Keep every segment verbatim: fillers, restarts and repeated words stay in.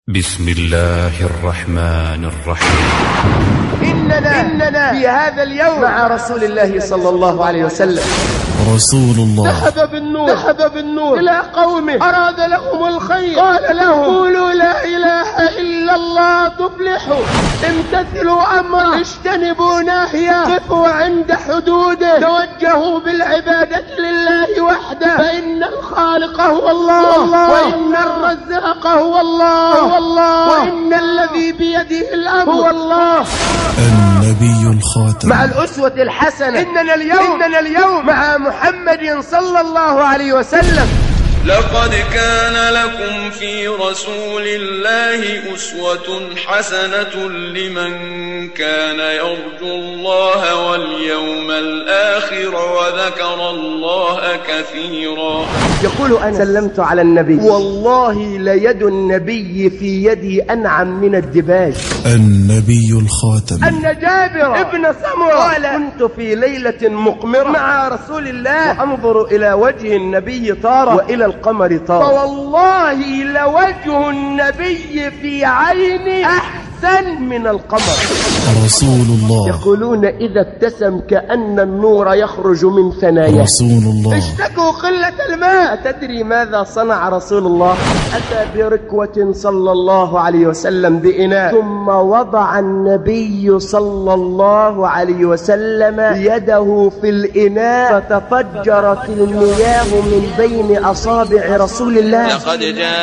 بسم الله الرحمن الرحيم. إننا, إننا في هذا اليوم مع رسول الله صلى الله عليه وسلم. رسول الله ذهب بالنور, ذهب بالنور إلى قومه أراد لهم الخير، قال لهم قولوا لا إله إلا الله تفلحوا، امتثلوا أمره، اجتنبوا ناهيه، قفوا عند حدوده، توجهوا بالعبادة لله وحده، فإن الخالق هو الله, الله وإن الرزاق هو الله, هو الله وإن الذي بيده الأمر هو الله. النبي الخاتم. مع الأسوة الحسنة إننا اليوم, إننا اليوم مع محمد صلى الله عليه وسلم. لقد كان لكم في رسول الله أسوة حسنة لمن كان يرجو الله واليوم الآخر وذكر الله كثيرا. يقول أنا سلمت على النبي والله ليد النبي في يدي أنعم من الدباج. النبي الخاتم. أن جابر ابن سمرة قال كنت في ليلة مقمرة مع رسول الله وأنظر إلى وجه النبي طارة وإلى القمر طارة، فوالله لوجه النبي في عيني أحسن من القمر. رسول الله. يقولون إذا ابتسم كأن النور يخرج من ثناياه. رسول الله. اشتكوا قلة الماء. تدري ماذا صنع رسول الله؟ أتى بركوة صلى الله عليه وسلم بإناء، ثم وضع النبي صلى الله عليه وسلم يده في الإناء فتفجرت المياه من بين أصابع رسول الله. لقد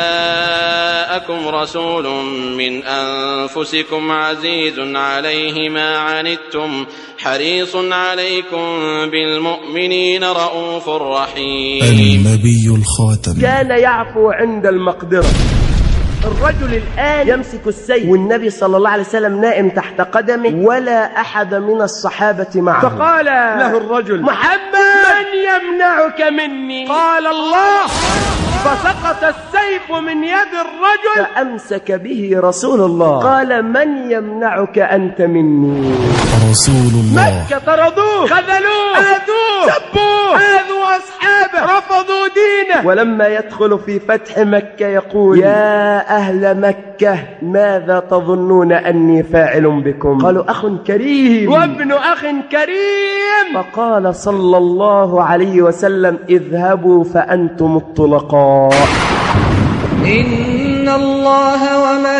جاءكم رسول من أنفسكم عزيز عليه ما عنتم حريص عليكم بالمؤمنين رؤوف رحيم. النبي الخاتم. كان يعفو عند المقدرة. الرجل الآن يمسك السيف والنبي صلى الله عليه وسلم نائم تحت قدمه ولا أحد من الصحابة معه، فقال له الرجل محمد من يمنعك مني؟ قال الله، فسقط السيف من يد الرجل فأمسك به رسول الله. قال من يمنعك أنت مني؟ رسول الله. مكة طردوه، خذلوه، آذوه، سبوه، آذوا أصحابه، رفضوا دينه. ولما يدخل في فتح مكة يقول يا أهل مكة ماذا تظنون أني فاعل بكم؟ قالوا أخ كريم وابن أخ كريم. فقال صلى الله عليه وسلم اذهبوا فأنتم الطلقاء. إن الله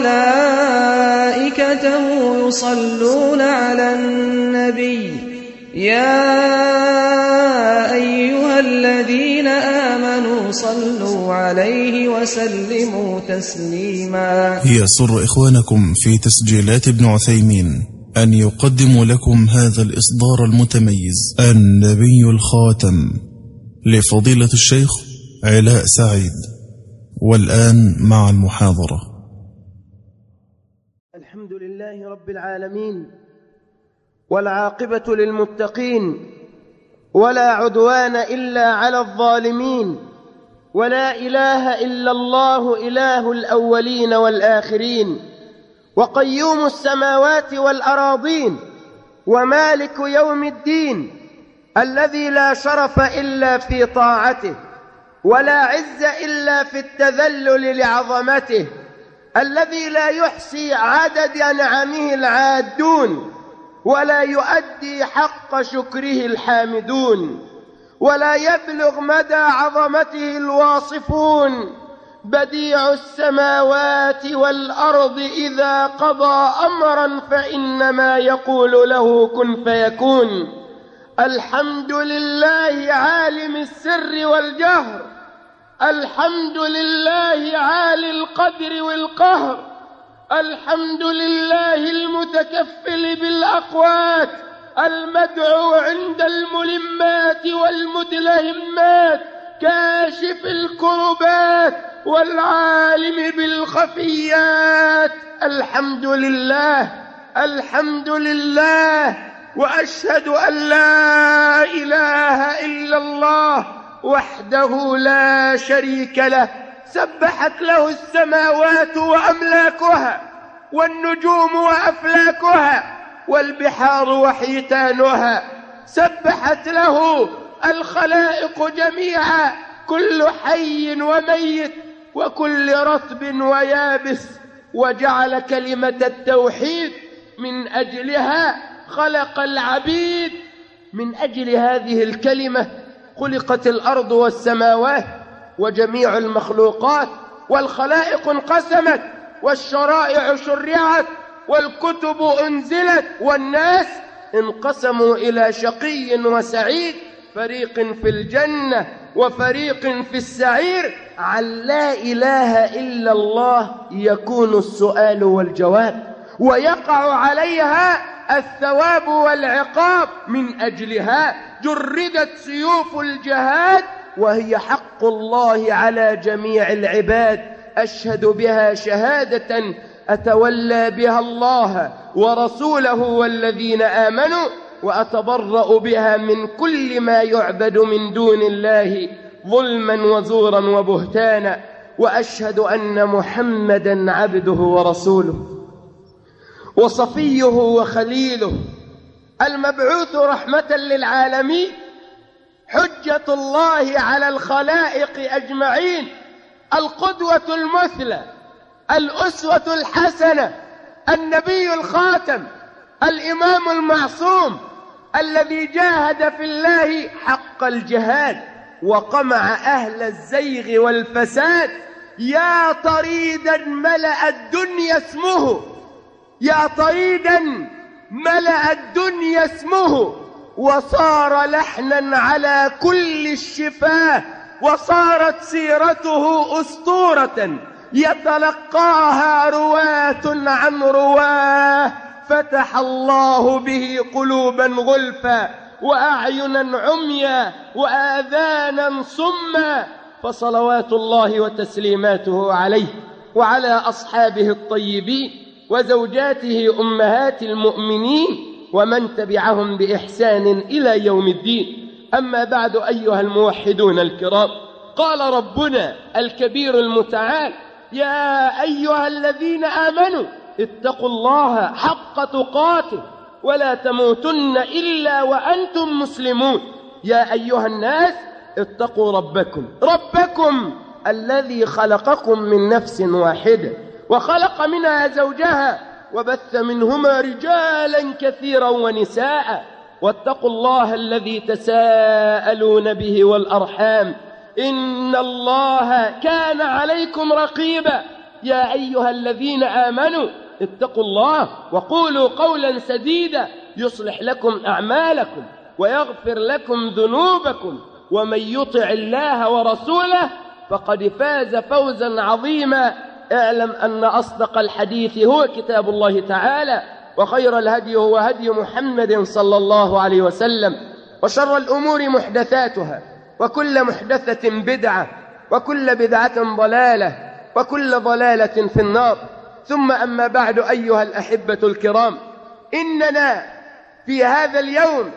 وملائكته يصلون على النبي يا أيها الذين آمنوا صلوا عليه وسلموا تسليما. يسر إخوانكم في تسجيلات ابن عثيمين أن يقدم لكم هذا الإصدار المتميز النبي الخاتم لفضيلة الشيخ علاء سعيد. والآن مع المحاضرة. الحمد لله رب العالمين والعاقبة للمتقين ولا عدوان إلا على الظالمين، ولا إله إلا الله إله الأولين والآخرين، وقيوم السماوات والأراضين، ومالك يوم الدين، الذي لا شرف إلا في طاعته ولا عز إلا في التذلل لعظمته، الذي لا يحصي عدد أنعامه العادون ولا يؤدي حق شكره الحامدون، ولا يبلغ مدى عظمته الواصفون. بديع السماوات والأرض إذا قضى أمرا فإنما يقول له كن فيكون. الحمد لله عالم السر والجهر، الحمد لله عالي القدر والقهر، الحمد لله المتكفل بالأقوات، المدعو عند الملمات والمدلهمات، كاشف الكربات والعالم بالخفيات. الحمد لله، الحمد لله، وأشهد أن لا إله إلا الله وحده لا شريك له. سبحت له السماوات وأملاكها والنجوم وأفلاكها والبحار وحيتانها. سبحت له الخلائق جميعا، كل حي وميت وكل رطب ويابس وجعل كلمة التوحيد من أجلها خلق العبيد. من أجل هذه الكلمة خلقت الأرض والسماوات وجميع المخلوقات، والخلائق انقسمت، والشرائع شرعت، والكتب أنزلت، والناس انقسموا إلى شقي وسعيد، فريق في الجنة وفريق في السعير. عن لا إله إلا الله يكون السؤال والجواب، ويقع عليها الثواب والعقاب. من أجلها جردت سيوف الجهاد، وهي حق الله على جميع العباد. أشهد بها شهادة أتولى بها الله ورسوله والذين آمنوا، وأتبرأ بها من كل ما يعبد من دون الله ظلما وزورا وبهتانا. وأشهد أن محمدا عبده ورسوله وصفيه وخليله، المبعوث رحمة للعالمين، حجة الله على الخلائق أجمعين، القدوة المثلى، الأسوة الحسنة، النبي الخاتم، الإمام المعصوم، الذي جاهد في الله حق الجهاد وقمع أهل الزيغ والفساد. يا طريدا ملأ الدنيا اسمه، يا طريدا ملأ الدنيا اسمه، وصار لحنا على كل الشفاه، وصارت سيرته أسطورة يتلقاها رواة عن رواه. فتح الله به قلوبا غلفا، وأعينا عميا، وآذانا صما. فصلوات الله وتسليماته عليه وعلى أصحابه الطيبين وزوجاته أمهات المؤمنين ومن تبعهم بإحسان إلى يوم الدين. أما بعد أيها الموحدون الكرام، قال ربنا الكبير المتعال: يا أيها الذين آمنوا اتقوا الله حق تقاته ولا تموتن إلا وأنتم مسلمون. يا أيها الناس اتقوا ربكم ربكم الذي خلقكم من نفس واحدة وخلق منها زوجها وبث منهما رجالا كثيرا ونساء، واتقوا الله الذي تساءلون به والأرحام إن الله كان عليكم رقيبا. يا أيها الذين آمنوا اتقوا الله وقولوا قولا سديدا يصلح لكم أعمالكم ويغفر لكم ذنوبكم، ومن يطع الله ورسوله فقد فاز فوزا عظيما. اعلم أن أصدق الحديث هو كتاب الله تعالى، وخير الهدي هو هدي محمد صلى الله عليه وسلم، وشر الأمور محدثاتها، وكل محدثة بدعة، وكل بدعة ضلالة، وكل ضلالة في النار. ثم أما بعد أيها الأحبة الكرام، إننا في هذا اليوم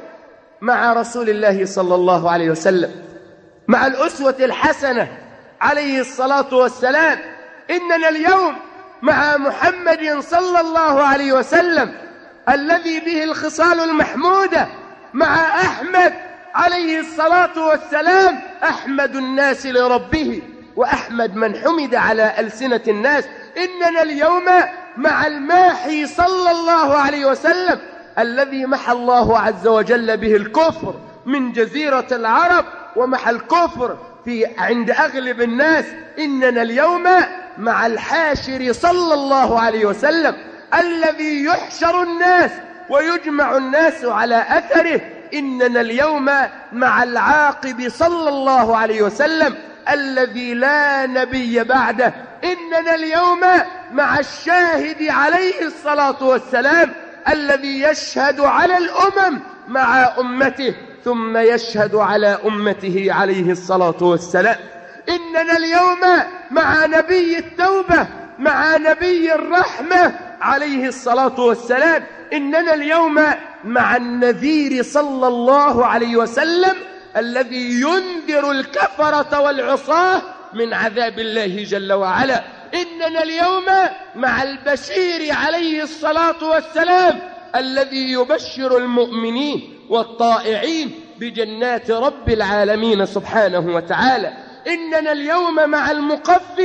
مع رسول الله صلى الله عليه وسلم، مع الأسوة الحسنة عليه الصلاة والسلام. إننا اليوم مع محمد صلى الله عليه وسلم الذي به الخصال المحمودة، مع أحمد عليه الصلاة والسلام، أحمد الناس لربه وأحمد من حمد على ألسنة الناس. إننا اليوم مع الماحي صلى الله عليه وسلم الذي محى الله عز وجل به الكفر من جزيرة العرب، ومحى الكفر في عند أغلب الناس. إننا اليوم مع الحاشر صلى الله عليه وسلم الذي يحشر الناس ويجمع الناس على أثره. إننا اليوم مع العاقب صلى الله عليه وسلم الذي لا نبي بعده. إننا اليوم مع الشاهد عليه الصلاة والسلام الذي يشهد على الأمم مع أمته ثم يشهد على أمته عليه الصلاة والسلام. إننا اليوم مع نبي التوبة، مع نبي الرحمة عليه الصلاة والسلام. إننا اليوم مع النذير صلى الله عليه وسلم الذي ينذر الكفرة والعصاة من عذاب الله جل وعلا. إننا اليوم مع البشير عليه الصلاة والسلام الذي يبشر المؤمنين والطائعين بجنات رب العالمين سبحانه وتعالى. إننا اليوم مع المقفي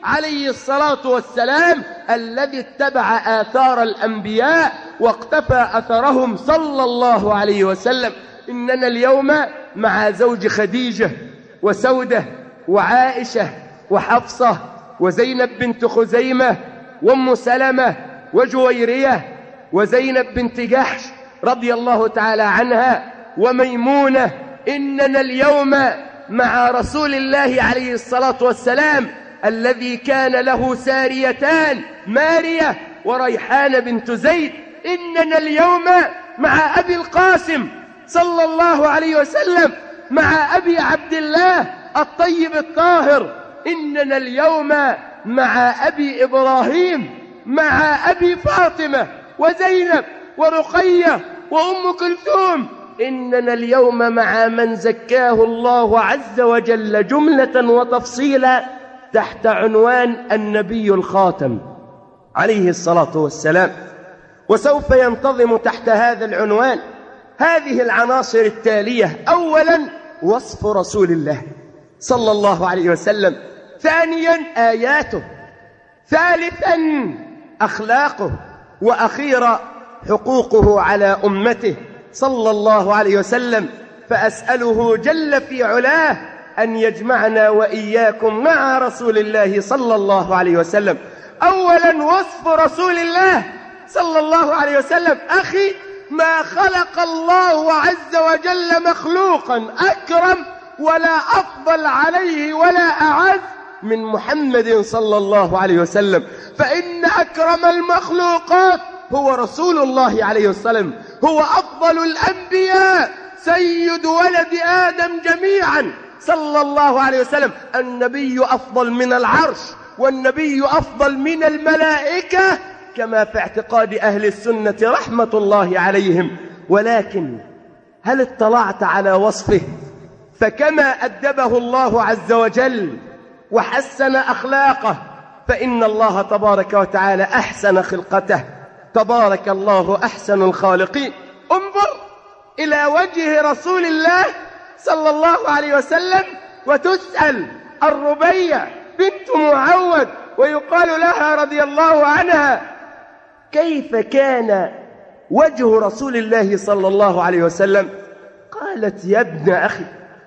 عليه الصلاة والسلام الذي اتبع آثار الأنبياء واقتفى أثرهم صلى الله عليه وسلم. إننا اليوم مع زوج خديجة وسودة وعائشة وحفصة وزينب بنت خزيمة وام سلمة وجويرية وزينب بنت جحش رضي الله تعالى عنها وميمونة. إننا اليوم مع رسول الله عليه الصلاة والسلام الذي كان له ساريتان مارية وريحان بنت زيد. إننا اليوم مع أبي القاسم صلى الله عليه وسلم مع أبي عبد الله الطيب الطاهر. إننا اليوم مع أبي إبراهيم مع أبي فاطمة وزينب ورقية وأم كلثوم. إننا اليوم مع من زكاه الله عز وجل جملة وتفصيلا تحت عنوان النبي الخاتم عليه الصلاة والسلام. وسوف ينتظم تحت هذا العنوان هذه العناصر التالية: أولا وصف رسول الله صلى الله عليه وسلم، ثانيا آياته، ثالثا أخلاقه، وأخيرا حقوقه على أمته صلى الله عليه وسلم. فأسأله جل في علاه أن يجمعنا وإياكم مع رسول الله صلى الله عليه وسلم. أولا وصف رسول الله صلى الله عليه وسلم. أخي، ما خلق الله عز وجل مخلوقا أكرم ولا أفضل عليه ولا أعز من محمد صلى الله عليه وسلم. فإن أكرم المخلوقات هو رسول الله عليه وسلم، هو أفضل الأنبياء، سيد ولد آدم جميعا صلى الله عليه وسلم. النبي أفضل من العرش، والنبي أفضل من الملائكة كما في اعتقاد أهل السنة رحمة الله عليهم. ولكن هل اطلعت على وصفه؟ فكما أدبه الله عز وجل وحسن أخلاقه، فإن الله تبارك وتعالى أحسن خلقته. تبارك الله أحسن الخالقين. انظر إلى وجه رسول الله صلى الله عليه وسلم وتسأل الربيع بنت معوذ ويقال لها رضي الله عنها: كيف كان وجه رسول الله صلى الله عليه وسلم؟ قالت: يا ابن أخي،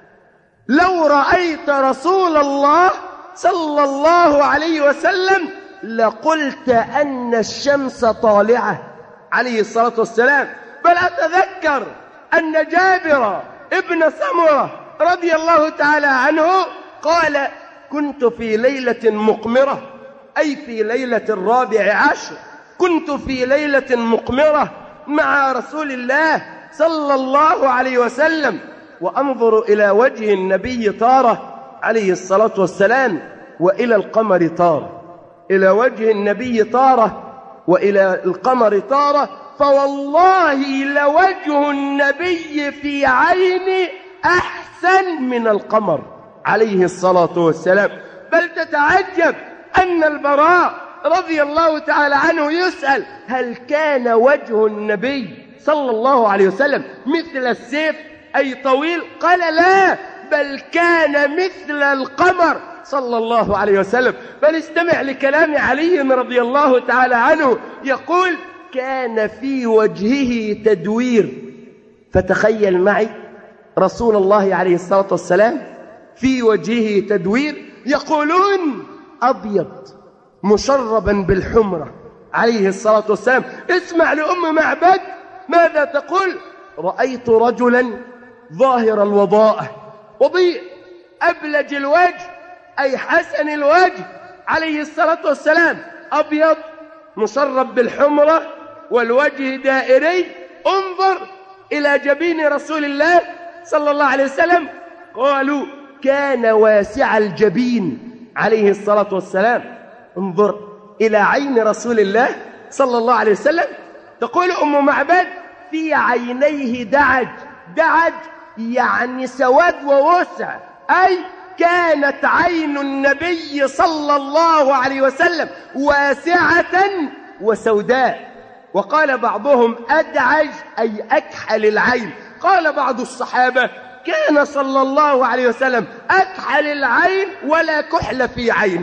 لو رأيت رسول الله صلى الله عليه وسلم لقلت أن الشمس طالعة عليه الصلاة والسلام. بل أتذكر أن جابر ابن سمرة رضي الله تعالى عنه قال: كنت في ليلة مقمرة، أي في ليلة الرابع عشر، كنت في ليلة مقمرة مع رسول الله صلى الله عليه وسلم، وأنظر إلى وجه النبي طارة عليه الصلاة والسلام وإلى القمر طارة، إلى وجه النبي طارة وإلى القمر طارة، فوالله لوجه النبي في عيني أحسن من القمر عليه الصلاة والسلام. بل تتعجب أن البراء رضي الله تعالى عنه يسأل: هل كان وجه النبي صلى الله عليه وسلم مثل السيف أي طويل؟ قال: لا، بل كان مثل القمر صلى الله عليه وسلم. بل استمع لكلام علي رضي الله تعالى عنه يقول: كان في وجهه تدوير. فتخيل معي رسول الله عليه الصلاة والسلام في وجهه تدوير، يقولون أبيض مشربا بالحمرة عليه الصلاة والسلام. اسمع لأم معبد ماذا تقول: رأيت رجلا ظاهر الوضاءة وضيء أبلج الوجه أي حسن الوجه عليه الصلاة والسلام، أبيض مشرب بالحمرة والوجه دائري. انظر إلى جبين رسول الله صلى الله عليه وسلم. قالوا: كان واسع الجبين عليه الصلاة والسلام. انظر إلى عين رسول الله صلى الله عليه وسلم. تقول أم معبد: في عينيه دعج. دعج يعني سواد ووسع، أي كانت عين النبي صلى الله عليه وسلم واسعة وسوداء. وقال بعضهم أدعج أي أكحل العين. قال بعض الصحابة: كان صلى الله عليه وسلم أكحل العين ولا كحل في عينه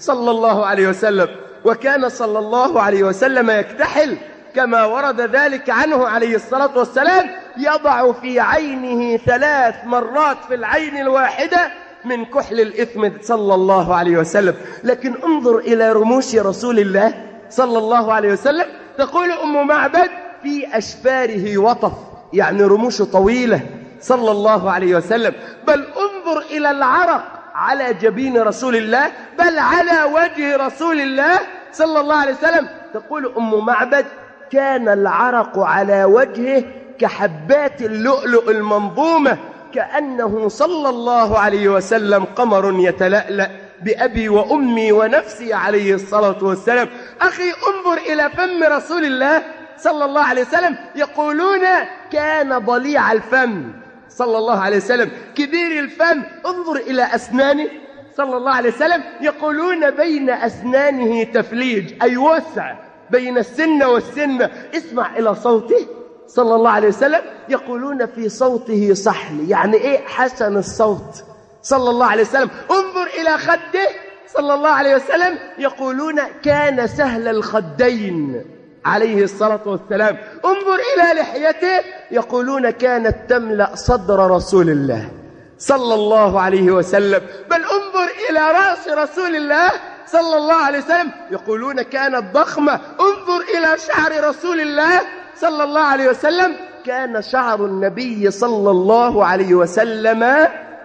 صلى الله عليه وسلم. وكان صلى الله عليه وسلم يكتحل كما ورد ذلك عنه عليه الصلاة والسلام، يضع في عينه ثلاث مرات في العين الواحدة من كحل الإثم صلى الله عليه وسلم. لكن انظر إلى رموش رسول الله صلى الله عليه وسلم. تقول أم معبد في أشفاره وطف، يعني رموش طويلة صلى الله عليه وسلم. بل انظر إلى العرق على جبين رسول الله، بل على وجه رسول الله صلى الله عليه وسلم. تقول أم معبد كان العرق على وجهه كحبات اللؤلؤ المنظومة، كأنه صلى الله عليه وسلم قمر يتلألأ بأبي وأمي ونفسي عليه الصلاة والسلام. أخي انظر إلى فم رسول الله صلى الله عليه وسلم. يقولون كان ضليع الفم صلى الله عليه وسلم، كبير الفم. انظر إلى أسنانه صلى الله عليه وسلم. يقولون بين أسنانه تفليج، أي وسع بين السنة والسنة. اسمع إلى صوته صلى الله عليه وسلم. يقولون في صوته صحن، يعني إيه حسن الصوت صلى الله عليه وسلم. انظر إلى خده صلى الله عليه وسلم. يقولون كان سهل الخدين عليه الصلاة والسلام. انظر إلى لحيته. يقولون كانت تملأ صدر رسول الله صلى الله عليه وسلم. بل انظر إلى رأس رسول الله صلى الله عليه وسلم. يقولون كانت ضخمة. انظر إلى شعر رسول الله صلى الله عليه وسلم. كان شعر النبي صلى الله عليه وسلم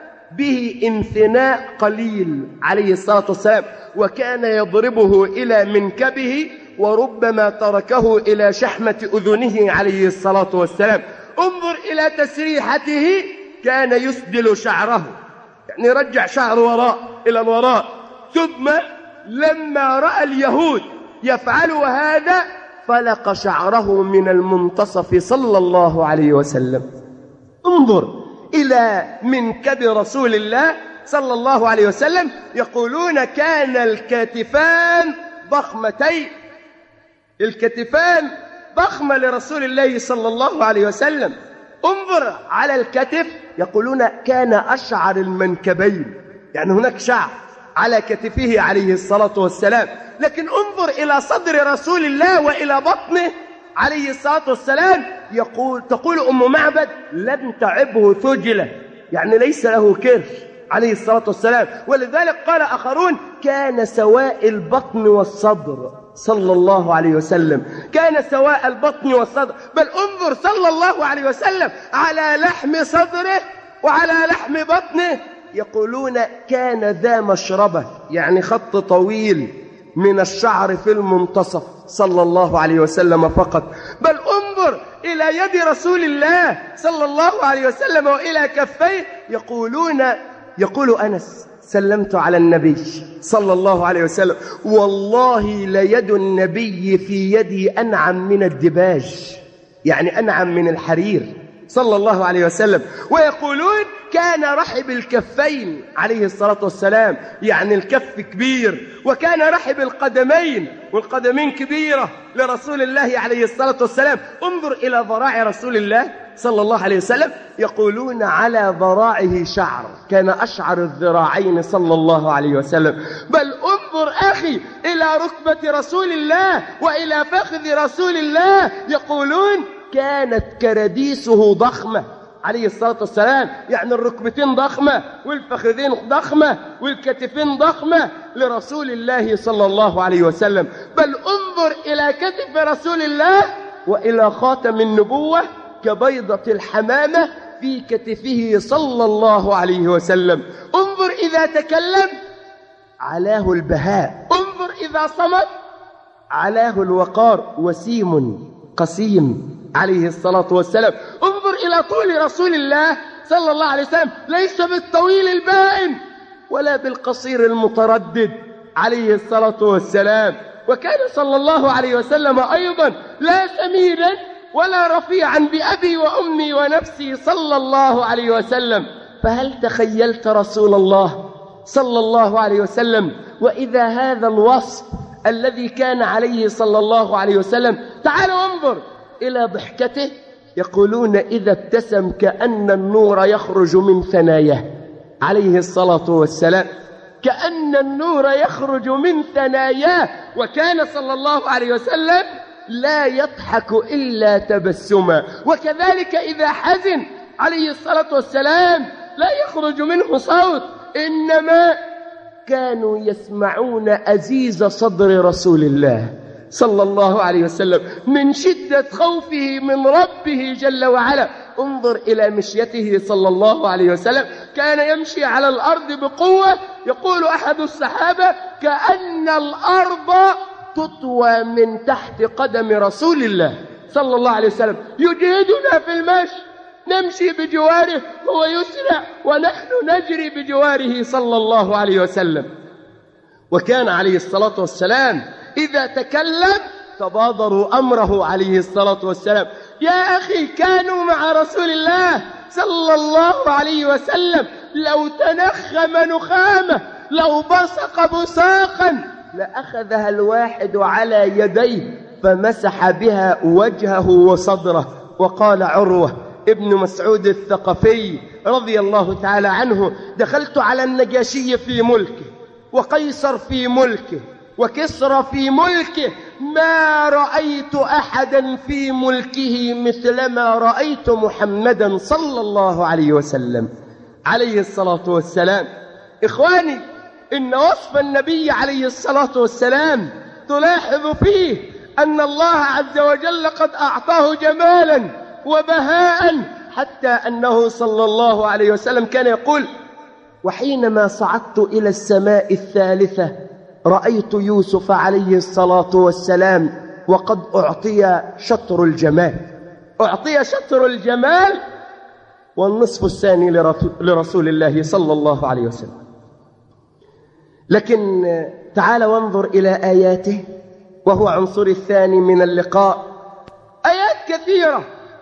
به انثناء قليل عليه الصلاة والسلام، وكان يضربه إلى منكبه وربما تركه إلى شحمة أذنه عليه الصلاة والسلام. انظر إلى تسريحته، كان يسدل شعره، يعني يرجع شعره وراء إلى الوراء. ثم لما رأى اليهود يفعلوا هذا فلق شعره من المنتصف صلى الله عليه وسلم. انظر إلى منكب رسول الله صلى الله عليه وسلم. يقولون كان الكتفان ضخمتين، الكتفان ضخمة لرسول الله صلى الله عليه وسلم. انظر على الكتف. يقولون كان أشعر المنكبين، يعني هناك شعر على كتفه عليه الصلاة والسلام. لكن انظر إلى صدر رسول الله وإلى بطنه عليه الصلاة والسلام. يقول تقول أم معبد لم تعبه ثجلة، يعني ليس له كرش عليه الصلاة والسلام. ولذلك قال آخرون كان سواء البطن والصدر صلى الله عليه وسلم، كان سواء البطن والصدر. بل انظر صلى الله عليه وسلم على لحم صدره وعلى لحم بطنه. يقولون كان ذا مشربة، يعني خط طويل من الشعر في المنتصف صلى الله عليه وسلم فقط. بل انظر إلى يد رسول الله صلى الله عليه وسلم وإلى كفيه. يقولون يقول أنس سلمت على النبي صلى الله عليه وسلم، والله ليد النبي في يدي أنعم من الدباج، يعني أنعم من الحرير صلى الله عليه وسلم. ويقولون كان رحب الكفين عليه الصلاة والسلام، يعني الكف كبير، وكان رحب القدمين، والقدمين كبيرة لرسول الله عليه الصلاة والسلام. انظر إلى ذراع رسول الله صلى الله عليه وسلم. يقولون على ذراعه شعر، كان أشعر الذراعين صلى الله عليه وسلم. بل انظر أخي إلى ركبة رسول الله وإلى فخذ رسول الله. يقولون كانت كرديسه ضخمة عليه الصلاة والسلام، يعني الركبتين ضخمة والفخذين ضخمة والكتفين ضخمة لرسول الله صلى الله عليه وسلم. بل انظر إلى كتف رسول الله وإلى خاتم النبوة كبيضة الحمامة في كتفه صلى الله عليه وسلم. انظر إذا تكلم علاه البهاء، انظر إذا صمت علاه الوقار، وسيم قسيم عليه الصلاة والسلام. انظر إلى طول رسول الله صلى الله عليه وسلم، ليس بالطويل البائن ولا بالقصير المتردد عليه الصلاة والسلام. وكان صلى الله عليه وسلم أيضا لا سمينا ولا رفيعا بأبي وأمي ونفسي صلى الله عليه وسلم. فهل تخيلت رسول الله صلى الله عليه وسلم وإذا هذا الوصف الذي كان عليه صلى الله عليه وسلم؟ تعالوا انظر إلى ضحكته. يقولون إذا ابتسم كأن النور يخرج من ثناياه عليه الصلاة والسلام. كأن النور يخرج من ثناياه. وكان صلى الله عليه وسلم لا يضحك إلا تبسما. وكذلك إذا حزن عليه الصلاة والسلام لا يخرج منه صوت، إنما كانوا يسمعون أزيز صدر رسول الله صلى الله عليه وسلم من شدة خوفه من ربه جل وعلا. انظر إلى مشيته صلى الله عليه وسلم، كان يمشي على الأرض بقوة. يقول أحد الصحابة: كأن الأرض تطوى من تحت قدم رسول الله صلى الله عليه وسلم. يجهدنا في المشي، نمشي بجواره، هو يسرع ونحن نجري بجواره صلى الله عليه وسلم. وكان عليه الصلاة والسلام إذا تكلم تبادروا أمره عليه الصلاة والسلام. يا أخي، كانوا مع رسول الله صلى الله عليه وسلم لو تنخم نخامة، لو بصق بصاقا لأخذها الواحد على يديه فمسح بها وجهه وصدره. وقال عروة ابن مسعود الثقفي رضي الله تعالى عنه: دخلت على النجاشي في ملكه، وقيصر في ملكه، وكسرى في ملكه، ما رأيت أحدا في ملكه مثلما رأيت محمدا صلى الله عليه وسلم عليه الصلاة والسلام. إخواني، إن وصف النبي عليه الصلاة والسلام تلاحظ فيه أن الله عز وجل قد أعطاه جمالا وبهاء، حتى أنه صلى الله عليه وسلم كان يقول: وحينما صعدت إلى السماء الثالثة رأيت يوسف عليه الصلاة والسلام وقد أعطي شطر الجمال. أعطي شطر الجمال والنصف الثاني لرسول الله صلى الله عليه وسلم. لكن تعال وانظر إلى آياته، وهو عنصر الثاني من اللقاء. آيات كثيرة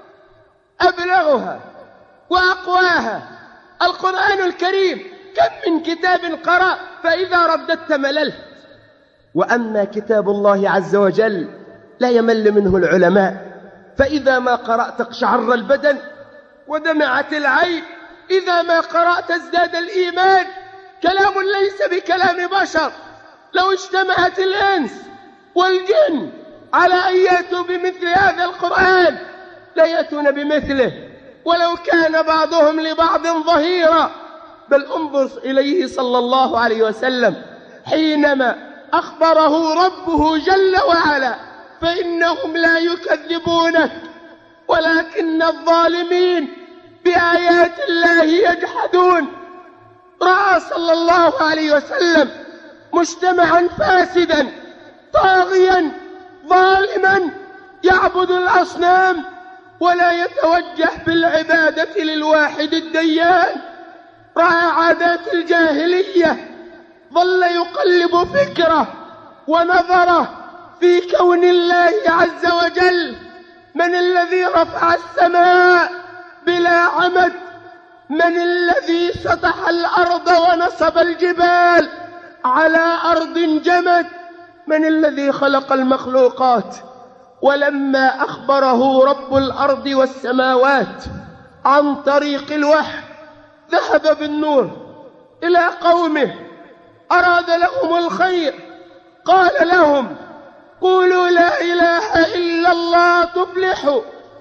أبلغها وأقواها القرآن الكريم. كم من كتاب قرأ فإذا رددت مللت، وأما كتاب الله عز وجل لا يمل منه العلماء، فإذا ما قرأت اقشعر البدن ودمعت العين، إذا ما قرأت ازداد الإيمان. كلام ليس بكلام بشر. لو اجتمعت الإنس والجن على أن يأتوا بمثل هذا القرآن لا يأتون بمثله، ولو كان بعضهم لبعض ظهيرا. بل انظر إليه صلى الله عليه وسلم حينما أخبره ربه جل وعلا: فإنهم لا يكذبونك ولكن الظالمين بآيات الله يجحدون. رأى صلى الله عليه وسلم مجتمعا فاسدا طاغيا ظالما يعبد الأصنام ولا يتوجه بالعبادة للواحد الديان. رأى عادات الجاهلية، ظل يقلب فكره ونظره في كون الله عز وجل. من الذي رفع السماء بلا عمد؟ من الذي سطح الأرض ونصب الجبال على أرض جمد؟ من الذي خلق المخلوقات؟ ولما أخبره رب الأرض والسماوات عن طريق الوحي ذهب بالنور إلى قومه، أراد لهم الخير، قال لهم: قولوا لا إله إلا الله تفلحوا،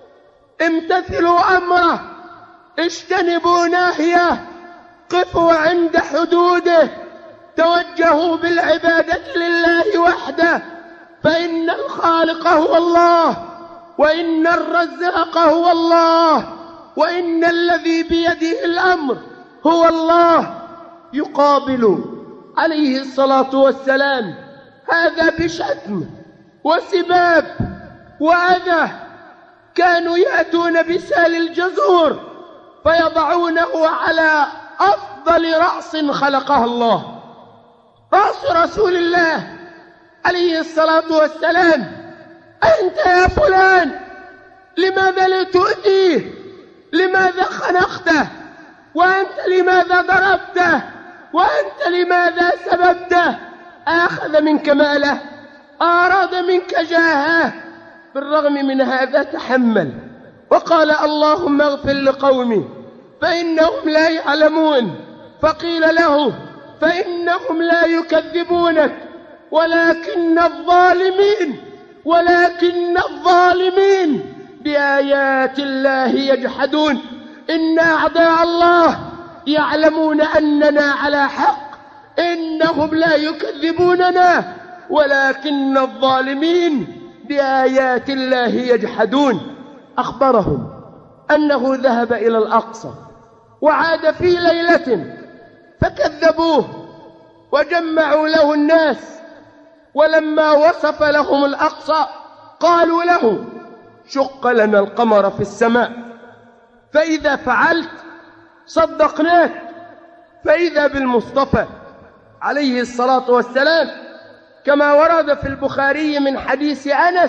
امتثلوا أمره، اجتنبوا ناهيه، قفوا عند حدوده، توجهوا بالعبادة لله وحده، فإن الخالق هو الله، وإن الرزاق هو الله، وإن الذي بيده الأمر هو الله. يقابل عليه الصلاة والسلام هذا بشتم وسباب وأذى. كانوا يأتون بسال الجزور فيضعونه على أفضل رأس خلقها الله، رأس رسول الله عليه الصلاة والسلام. أنت يا فلان لماذا لا تؤذيه؟ لماذا خنقته؟ وأنت لماذا ضربته؟ وأنت لماذا سببته؟ أخذ منك ماله؟ أراد منك جاهه؟ بالرغم من هذا تحمل وقال: اللهم اغفر لقومي فإنهم لا يعلمون. فقيل له: فإنهم لا يكذبونك ولكن الظالمين ولكن الظالمين بآيات الله يجحدون. إن أعداء الله يعلمون أننا على حق، إنهم لا يكذبوننا ولكن الظالمين بآيات الله يجحدون. أخبرهم أنه ذهب إلى الأقصى وعاد في ليلة فكذبوه وجمعوا له الناس، ولما وصف لهم الأقصى قالوا له شق لنا القمر في السماء، فإذا فعلت صدقناك. فإذا بالمصطفى عليه الصلاة والسلام كما ورد في البخاري من حديث أنس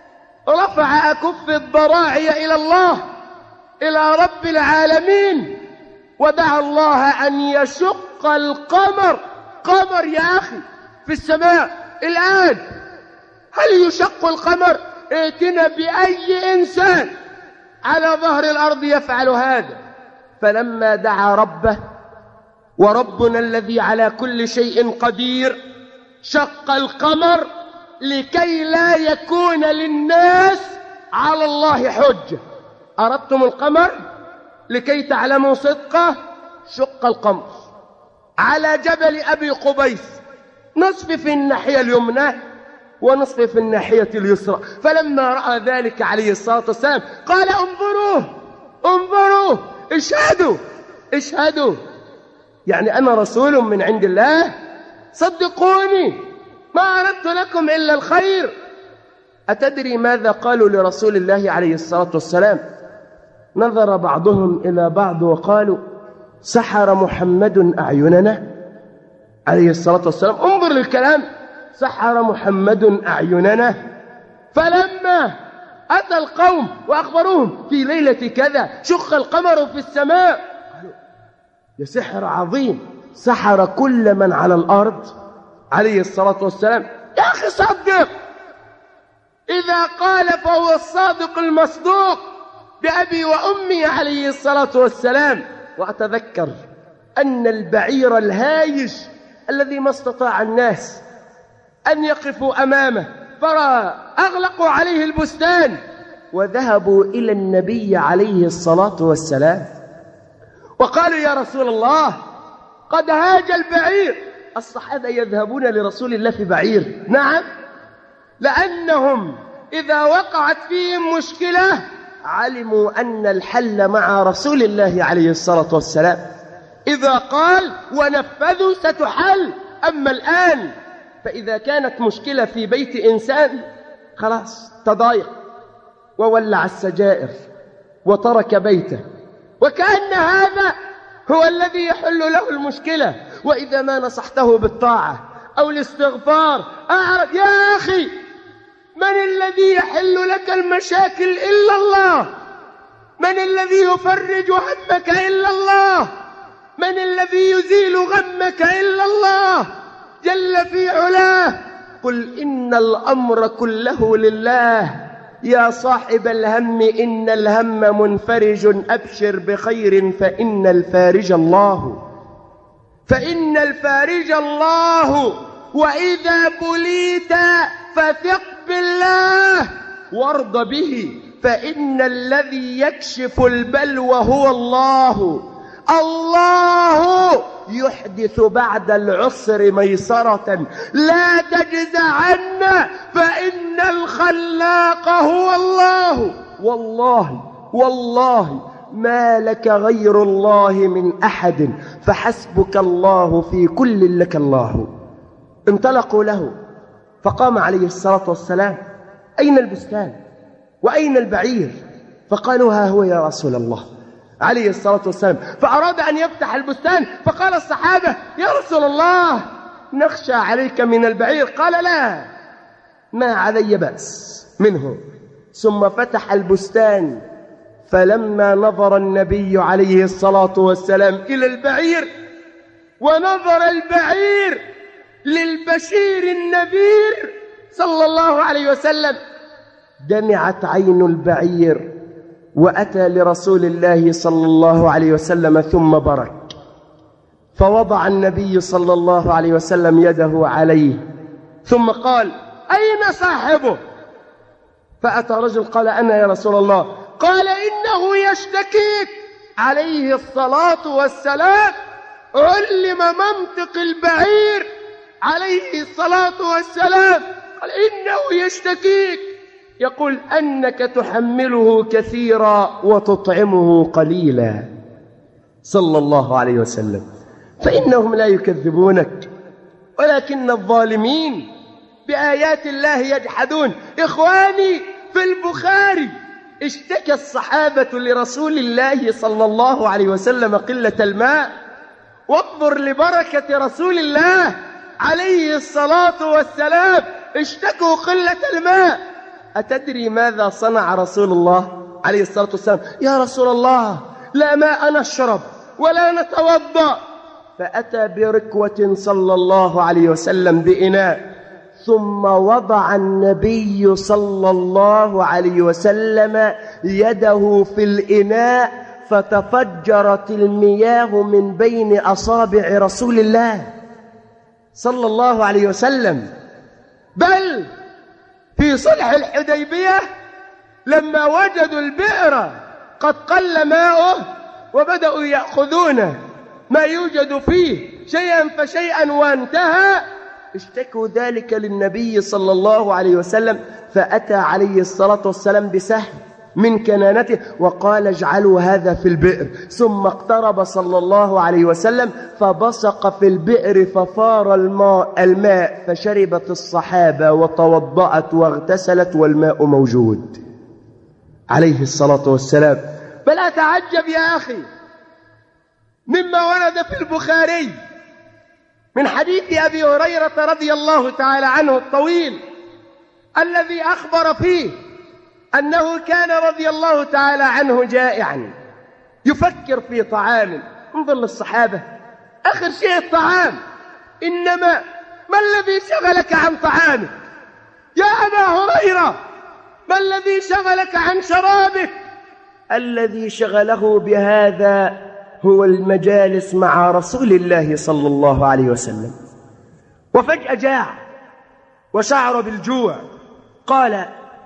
رفع أكف الضراعي إلى الله إلى رب العالمين ودعا الله أن يشق القمر. قمر يا أخي في السماء الآن، هل يشق القمر؟ ائتنا بأي إنسان على ظهر الأرض يفعل هذا. فلما دعا ربه وربنا الذي على كل شيء قدير شق القمر لكي لا يكون للناس على الله حجة. أردتم القمر لكي تعلموا صدقه؟ شق القمر على جبل أبي قبيس، نصف في الناحية اليمنى ونصف في الناحية اليسرى. فلما رأى ذلك عليه الصلاة والسلام قال انظروا انظروا اشهدوا اشهدوا، يعني أنا رسول من عند الله، صدقوني ما أردت لكم إلا الخير. أتدري ماذا قالوا لرسول الله عليه الصلاة والسلام؟ نظر بعضهم إلى بعض وقالوا سحر محمد أعيننا عليه الصلاة والسلام. انظر للكلام، سحر محمد أعيننا. فلما أتى القوم وأخبروهم في ليلة كذا شق القمر في السماء، قالوا يا سحر عظيم، سحر كل من على الأرض عليه الصلاة والسلام. يا أخي صدق، إذا قال فهو الصادق المصدوق بأبي وأمي عليه الصلاة والسلام. وأتذكر أن البعير الهايج الذي ما استطاع الناس أن يقفوا أمامه فأغلقوا عليه البستان وذهبوا إلى النبي عليه الصلاة والسلام وقالوا يا رسول الله قد هاج البعير. الصحابة يذهبون لرسول الله في بعير؟ نعم، لأنهم إذا وقعت فيهم مشكلة علموا أن الحل مع رسول الله عليه الصلاة والسلام. إذا قال ونفذوا ستحل. أما الآن فإذا كانت مشكلة في بيت إنسان خلاص تضايق وولع السجائر وترك بيته، وكأن هذا هو الذي يحل له المشكلة. وإذا ما نصحته بالطاعة أو الاستغفار أعرض. يا أخي من الذي يحل لك المشاكل إلا الله؟ من الذي يفرج همك إلا الله؟ من الذي يزيل غمك إلا الله جل في علاه؟ قل إن الأمر كله لله يا صاحب الهم إن الهم منفرج أبشر بخير فإن الفارج الله فإن الفارج الله وإذا بليت فثق بالله وارض به فإن الذي يكشف البلوى هو الله. الله يحدث بعد العسر ميسرة لا تجزعن فإن الخلاق هو الله. والله والله ما لك غير الله من أحد فحسبك الله في كل لك الله. انطلقوا له فقام عليه الصلاة والسلام أين البستان وأين البعير؟ فقالوا ها هو يا رسول الله عليه الصلاة والسلام. فأراد أن يفتح البستان فقال الصحابة يا رسول الله نخشى عليك من البعير. قال لا ما علي بأس منه. ثم فتح البستان فلما نظر النبي عليه الصلاة والسلام إلى البعير ونظر البعير للبشير النذير صلى الله عليه وسلم دمعت عين البعير وأتى لرسول الله صلى الله عليه وسلم ثم برك فوضع النبي صلى الله عليه وسلم يده عليه ثم قال: أين صاحبه؟ فأتى رجل قال: أنا يا رسول الله. قال: إنه يشتكيك. عليه الصلاة والسلام علم منطق البعير عليه الصلاة والسلام، قال: إنه يشتكيك، يقول أنك تحمله كثيرا وتطعمه قليلا، صلى الله عليه وسلم. فإنهم لا يكذبونك ولكن الظالمين بآيات الله يجحدون. إخواني، في البخاري اشتكى الصحابة لرسول الله صلى الله عليه وسلم قلة الماء، وانظر لبركة رسول الله عليه الصلاة والسلام، اشتكوا قلة الماء. أتدري ماذا صنع رسول الله عليه الصلاة والسلام؟ يا رسول الله، لا ماء نشرب ولا نتوضأ. فأتى بركوة صلى الله عليه وسلم بإناء، ثم وضع النبي صلى الله عليه وسلم يده في الإناء فتفجرت المياه من بين أصابع رسول الله صلى الله عليه وسلم. بل في صلح الحديبية لما وجدوا البئر قد قل ماؤه وبدأوا يأخذون ما يوجد فيه شيئا فشيئا وانتهى، اشتكوا ذلك للنبي صلى الله عليه وسلم، فأتى عليه الصلاة والسلام بسهم من كنانته وقال: اجعلوا هذا في البئر. ثم اقترب صلى الله عليه وسلم فبصق في البئر ففار الماء, الماء فشربت الصحابة وتوضأت واغتسلت والماء موجود عليه الصلاة والسلام. بل أتعجب يا أخي مما ورد في البخاري من حديث أبي هريرة رضي الله تعالى عنه الطويل، الذي أخبر فيه أنه كان رضي الله تعالى عنه جائعا يفكر في طعام. انظر للصحابة، آخر شيء الطعام، إنما ما الذي شغلك عن طعامك يا أبا هريرة؟ ما الذي شغلك عن شرابك؟ الذي شغله بهذا هو المجالس مع رسول الله صلى الله عليه وسلم. وفجأة جاع وشعر بالجوع، قال: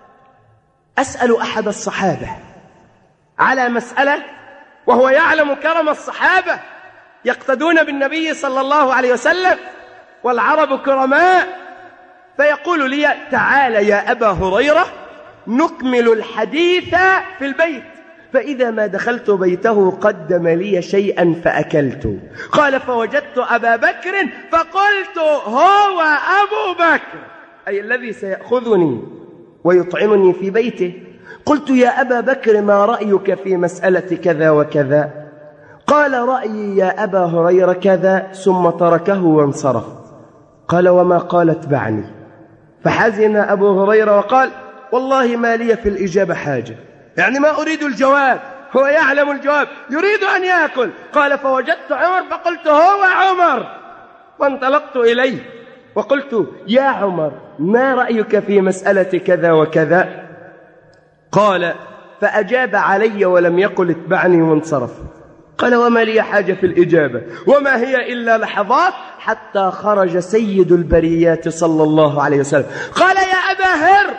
أسأل أحد الصحابة على مسألة، وهو يعلم كرم الصحابة يقتدون بالنبي صلى الله عليه وسلم والعرب كرماء، فيقول لي: تعال يا أبا هريرة نكمل الحديث في البيت. فإذا ما دخلت بيته قدم لي شيئا فأكلت. قال: فوجدت أبا بكر فقلت: هو أبو بكر، أي الذي سيأخذني ويطعمني في بيته. قلت: يا أبا بكر ما رأيك في مسألة كذا وكذا؟ قال: رأيي يا أبا هريرة كذا، ثم تركه وانصرف. قال: وما قال اتبعني؟ فحزن أبو هريرة وقال: والله ما لي في الإجابة حاجة، يعني ما أريد الجواب، هو يعلم الجواب، يريد أن يأكل. قال: فوجدت عمر فقلت: هو عمر، وانطلقت إليه وقلت: يا عمر ما رأيك في مسألة كذا وكذا؟ قال: فأجاب علي ولم يقل اتبعني وانصرف. قال: وما لي حاجة في الإجابة، وما هي إلا لحظات حتى خرج سيد البريات صلى الله عليه وسلم. قال: يا أبا هر.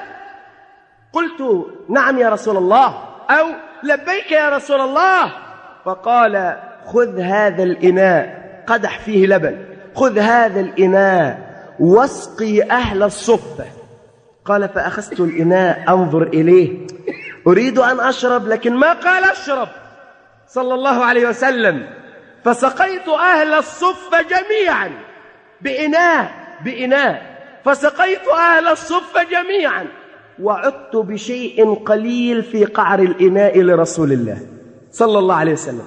قلت: نعم يا رسول الله، أو لبيك يا رسول الله. فقال: خذ هذا الإناء، قدح فيه لبن، خذ هذا الإناء واسقي أهل الصفة. قال: فأخذت الإناء أنظر إليه أريد أن أشرب، لكن ما قال أشرب صلى الله عليه وسلم. فسقيت أهل الصفة جميعا بإناء بإناء فسقيت أهل الصفة جميعا، وعدت بشيء قليل في قعر الإناء لرسول الله صلى الله عليه وسلم.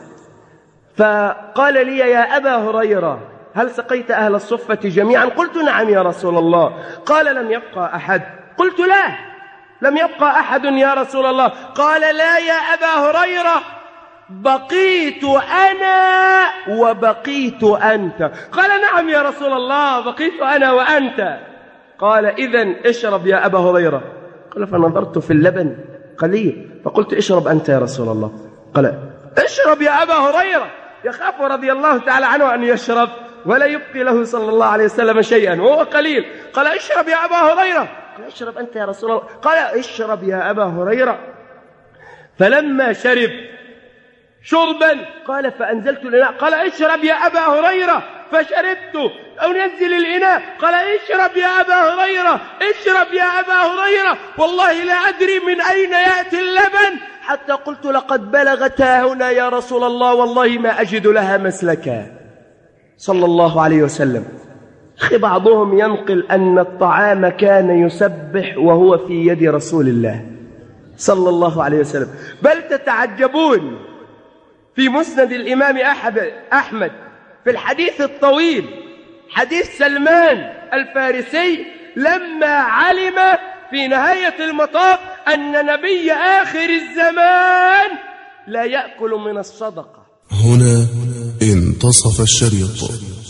فقال لي: يا أبا هريرة هل سقيت أهل الصفة جميعا؟ قلت: نعم يا رسول الله. قال: لم يبقى أحد؟ قلت: لا، لم يبقى أحد يا رسول الله. قال: لا يا أبا هريرة، بقيت أنا وبقيت أنت. قال: نعم يا رسول الله، بقيت أنا وأنت. قال: إذن اشرب يا أبا هريرة. قال: فنظرت في اللبن قليل فقلت: اشرب أنت يا رسول الله. قال: اشرب يا أبا هريرة. يخاف رضي الله تعالى عنه أن يشرب ولا يبقي له صلى الله عليه وسلم شيئا وهو قليل. قال اشرب يا أبا هريرة. قال اشرب أنت يا رسول الله. قال اشرب يا أبا هريرة. فلما شرب شربا قال فأنزلت الإناء. قال اشرب يا أبا هريرة. فشربت أو ننزل الإناء. قال اشرب يا أبا هريرة اشرب يا أبا هريرة. والله لا أدري من أين يأتي اللبن حتى قلت لقد بلغت هنا يا رسول الله والله ما أجد لها مسلكا صلى الله عليه وسلم. أخي بعضهم ينقل أن الطعام كان يسبح وهو في يد رسول الله صلى الله عليه وسلم. بل تتعجبون في مسند الإمام أحمد في الحديث الطويل حديث سلمان الفارسي لما علم في نهاية المطاف أن نبي آخر الزمان لا يأكل من الصدقة. هنا انتصف الشريط.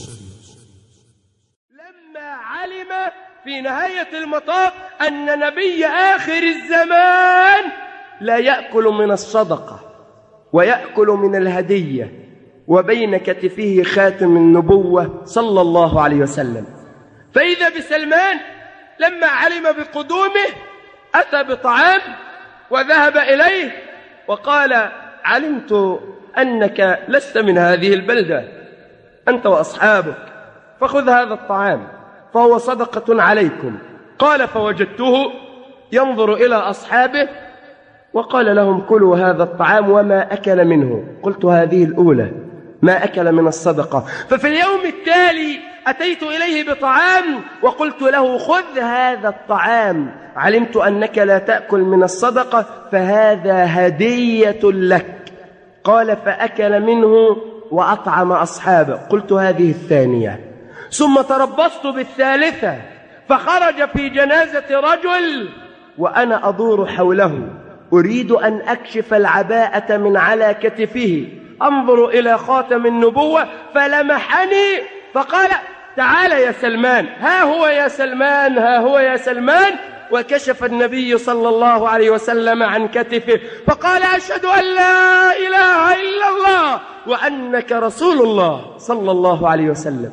لما علم في نهاية المطاف أن نبي آخر الزمان لا يأكل من الصدقة ويأكل من الهدية وبين كتفه خاتم النبوة صلى الله عليه وسلم. فإذا بسلمان لما علم بقدومه أتى بطعام وذهب إليه وقال علمت أنك لست من هذه البلدة أنت وأصحابك فخذ هذا الطعام فهو صدقة عليكم. قال فوجدته ينظر إلى أصحابه وقال لهم كلوا هذا الطعام وما أكل منه. قلت هذه الأولى ما أكل من الصدقة. ففي اليوم التالي أتيت إليه بطعام وقلت له خذ هذا الطعام علمت أنك لا تأكل من الصدقة فهذا هدية لك. قال فأكل منه وأطعم أصحابه. قلت هذه الثانية. ثم تربصت بالثالثة فخرج في جنازة رجل وأنا أدور حوله أريد أن أكشف العباءة من على كتفه أنظر إلى خاتم النبوة فلمحني فقال تعال يا سلمان. ها هو يا سلمان ها هو يا سلمان. وكشف النبي صلى الله عليه وسلم عن كتفه فقال أشهد أن لا إله إلا الله وأنك رسول الله صلى الله عليه وسلم.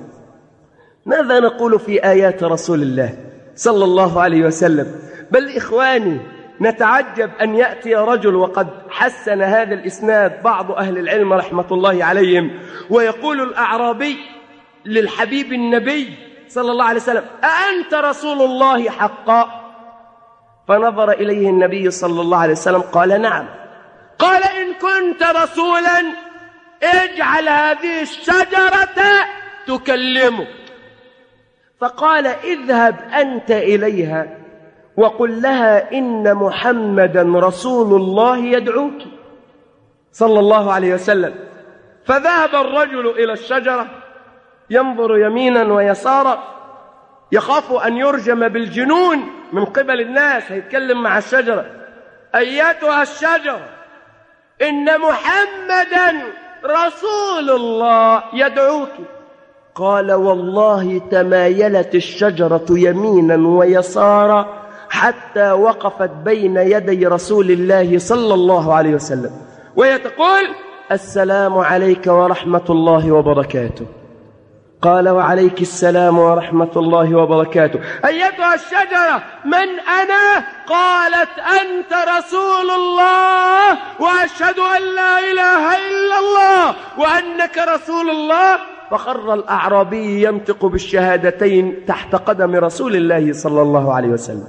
ماذا نقول في آيات رسول الله صلى الله عليه وسلم؟ بل إخواني نتعجب أن يأتي رجل وقد حسن هذا الإسناد بعض أهل العلم رحمة الله عليهم ويقول الأعرابي للحبيب النبي صلى الله عليه وسلم أأنت رسول الله حقا؟ فنظر إليه النبي صلى الله عليه وسلم قال نعم. قال إن كنت رسولا اجعل هذه الشجرة تكلمك. فقال اذهب أنت إليها وقل لها إن محمدا رسول الله يدعوك صلى الله عليه وسلم. فذهب الرجل إلى الشجرة ينظر يمينا ويسارا يخاف أن يرجم بالجنون من قبل الناس. هيتكلم مع الشجرة أيتها الشجرة إن محمدا رسول الله يدعوك. قال والله تمايلت الشجرة يمينا ويسارا حتى وقفت بين يدي رسول الله صلى الله عليه وسلم وهي تقول السلام عليك ورحمة الله وبركاته. قال وعليك السلام ورحمة الله وبركاته. أيتها الشجرة من أنا؟ قالت أنت رسول الله وأشهد أن لا إله إلا الله وأنك رسول الله. فخر الأعرابي ينطق بالشهادتين تحت قدم رسول الله صلى الله عليه وسلم.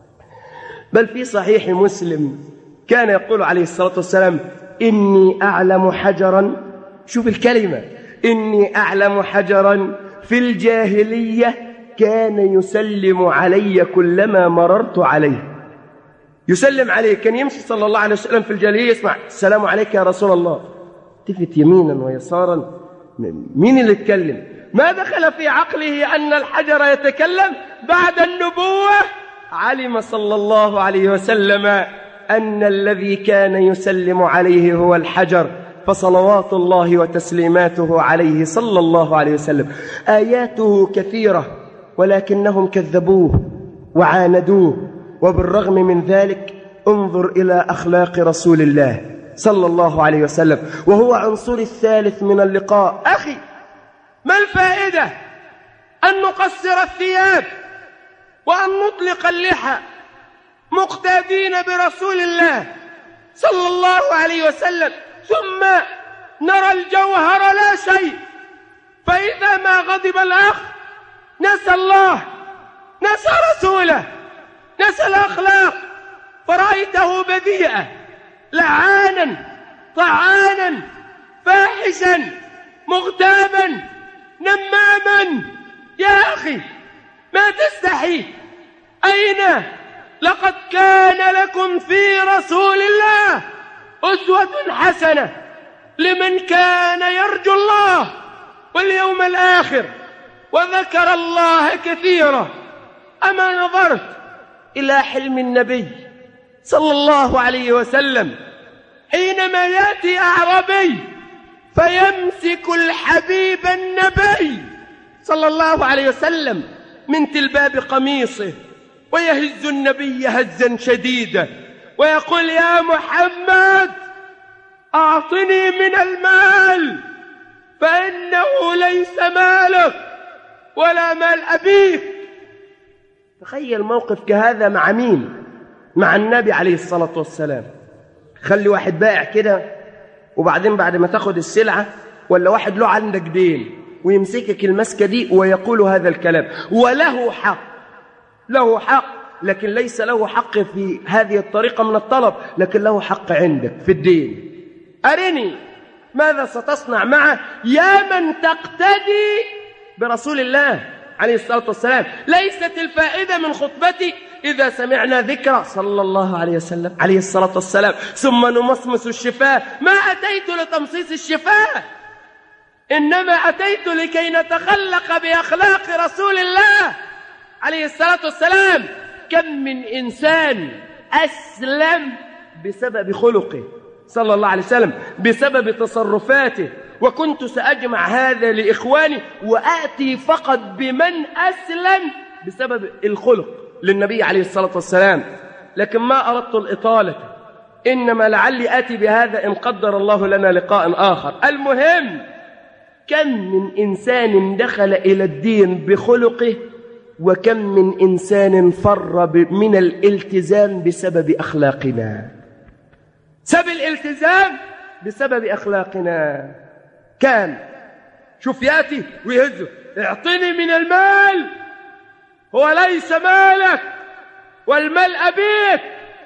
بل في صحيح مسلم كان يقول عليه الصلاة والسلام إني أعلم حجرا. شوف الكلمة إني أعلم حجرا في الجاهلية كان يسلم علي كلما مررت عليه. يسلم عليه كان يمشي صلى الله عليه وسلم في الجاهلية يسمع السلام عليك يا رسول الله تفت يمينا ويسارا. مين اللي يتكلم؟ ما دخل في عقله أن الحجر يتكلم بعد النبوة. علم صلى الله عليه وسلم أن الذي كان يسلم عليه هو الحجر فصلوات الله وتسليماته عليه صلى الله عليه وسلم. آياته كثيرة ولكنهم كذبوه وعاندوه وبالرغم من ذلك انظر إلى أخلاق رسول الله صلى الله عليه وسلم، وهو عنصر الثالث من اللقاء. أخي، ما الفائدة أن نقصر الثياب وأن نطلق اللحى مقتدين برسول الله صلى الله عليه وسلم، ثم نرى الجوهر لا شيء، فإذا ما غضب الأخ نسى الله، نسى رسوله، نسى الأخلاق، فرأيته بذيئا لعانا طعانا فاحشا مغتابا نماما. يا أخي، ما تستحي؟ أين؟ لقد كان لكم في رسول الله أسوة حسنة لمن كان يرجو الله واليوم الآخر وذكر الله كثيرا. أما نظرت إلى حلم النبي صلى الله عليه وسلم حينما يأتي أعرابي فيمسك الحبيب النبي صلى الله عليه وسلم من تلباب قميصه ويهز النبي هزا شديدا ويقول: يا محمد، أعطني من المال فإنه ليس مالك ولا مال أبيك. تخيل موقف كهذا مع مين؟ مع النبي عليه الصلاة والسلام. خلي واحد بائع كده، وبعدين بعد ما تاخد السلعة، ولا واحد له عندك دين ويمسكك المسكة دي ويقول هذا الكلام، وله حق، له حق، لكن ليس له حق في هذه الطريقة من الطلب، لكن له حق عندك في الدين. أرني ماذا ستصنع معه يا من تقتدي برسول الله عليه الصلاة والسلام. ليست الفائدة من خطبتي إذا سمعنا ذكر صلى الله عليه وسلم عليه الصلاة والسلام ثم نمصمص الشفاه. ما أتيت لتمصيص الشفاه، إنما أتيت لكي نتخلق بأخلاق رسول الله عليه الصلاة والسلام. كم من إنسان أسلم بسبب خلقه صلى الله عليه وسلم، بسبب تصرفاته. وكنت سأجمع هذا لإخواني وآتي فقط بمن أسلم بسبب الخلق للنبي عليه الصلاة والسلام، لكن ما أردت الإطالة، إنما لعلي آتي بهذا إن قدر الله لنا لقاء آخر. المهم، كم من إنسان دخل إلى الدين بخلقه، وكم من إنسان فر من الالتزام بسبب أخلاقنا. سبب الالتزام بسبب أخلاقنا. كان شوف يأتي ويهزه: اعطني من المال، هو ليس مالك والمال أبيك.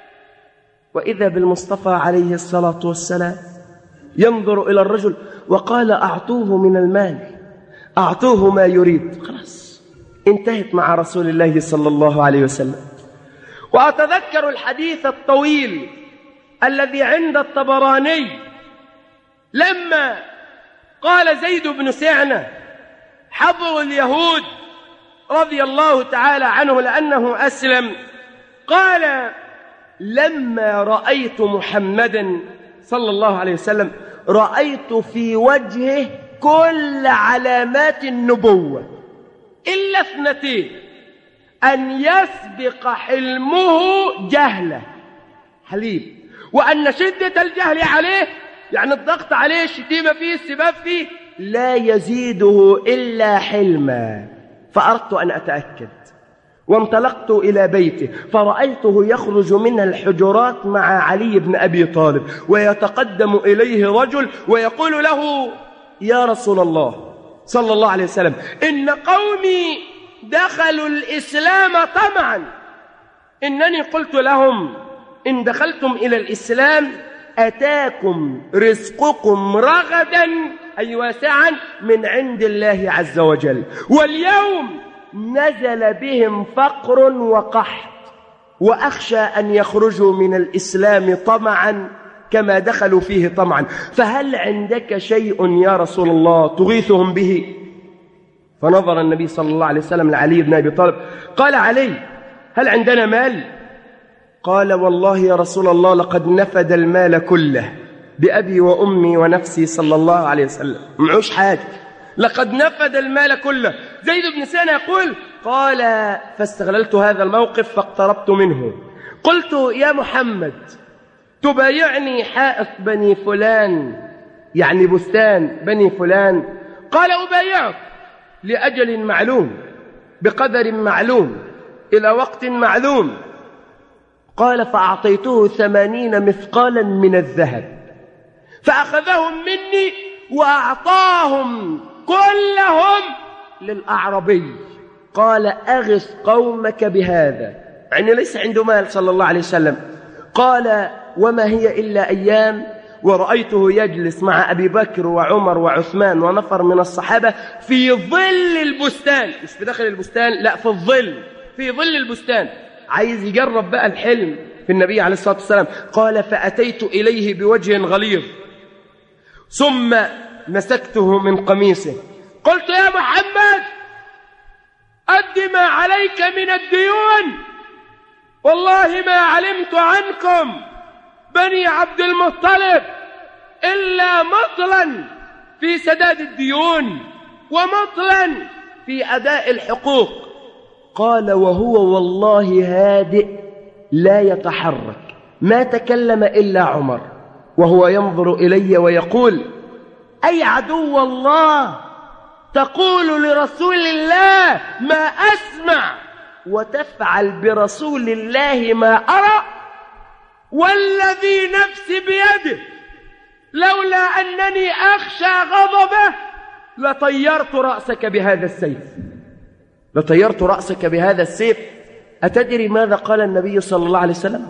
وإذا بالمصطفى عليه الصلاة والسلام ينظر إلى الرجل وقال: أعطوه من المال، أعطوه ما يريد. خلاص انتهت مع رسول الله صلى الله عليه وسلم. وأتذكر الحديث الطويل الذي عند الطبراني لما قال زيد بن سعنة حبر اليهود رضي الله تعالى عنه لأنه أسلم، قال: لما رأيت محمدا صلى الله عليه وسلم رأيت في وجهه كل علامات النبوة إلا اثنتين: أن يسبق حلمه جهله، حليم، وأن شدة الجهل عليه، يعني الضغط عليه، الشتيمة فيه، السباب فيه، لا يزيده إلا حلما. فأردت أن أتأكد، وانطلقت إلى بيته فرأيته يخرج من الحجرات مع علي بن أبي طالب، ويتقدم إليه رجل ويقول له: يا رسول الله صلى الله عليه وسلم، إن قومي دخلوا الإسلام طمعا، إنني قلت لهم: إن دخلتم إلى الإسلام أتاكم رزقكم رغدا أي واسعا من عند الله عز وجل، واليوم نزل بهم فقر وقحط، وأخشى أن يخرجوا من الإسلام طمعا كما دخلوا فيه طمعا، فهل عندك شيء يا رسول الله تغيثهم به؟ فنظر النبي صلى الله عليه وسلم لعلي بن أبي طالب قال: علي، هل عندنا مال؟ قال: والله يا رسول الله لقد نفد المال كله بأبي وأمي ونفسي صلى الله عليه وسلم، معوش حاجة، لقد نفد المال كله. زيد بن سعنة يقول: قال: فاستغللت هذا الموقف فاقتربت منه، قلت: يا محمد، تبايعني حائط بني فلان، يعني بستان بني فلان؟ قال أبايعك لأجل معلوم بقدر معلوم إلى وقت معلوم. قال فأعطيته ثمانين مثقالا من الذهب، فأخذهم مني وأعطاهم كلهم للأعربي. قال أغث قومك بهذا، يعني ليس عنده مال صلى الله عليه وسلم. قال وما هي إلا أيام ورأيته يجلس مع أبي بكر وعمر وعثمان ونفر من الصحابة في ظل البستان، مش في داخل البستان، لا في الظل، في ظل البستان، عايز يجرب بقى الحلم في النبي عليه الصلاة والسلام. قال فأتيت إليه بوجه غليظ ثم مسكته من قميصه، قلت يا محمد أد ما عليك من الديون، والله ما علمت عنكم بني عبد المطلب إلا مطلا في سداد الديون ومطلا في أداء الحقوق. قال وهو والله هادئ لا يتحرك، ما تكلم إلا عمر وهو ينظر إلي ويقول أي عدو الله تقول لرسول الله ما أسمع وتفعل برسول الله ما أرى، والذي نفسي بيده لولا أنني أخشى غضبه لطيرت رأسك بهذا السيف، لطيرت رأسك بهذا السيف. أتدري ماذا قال النبي صلى الله عليه وسلم؟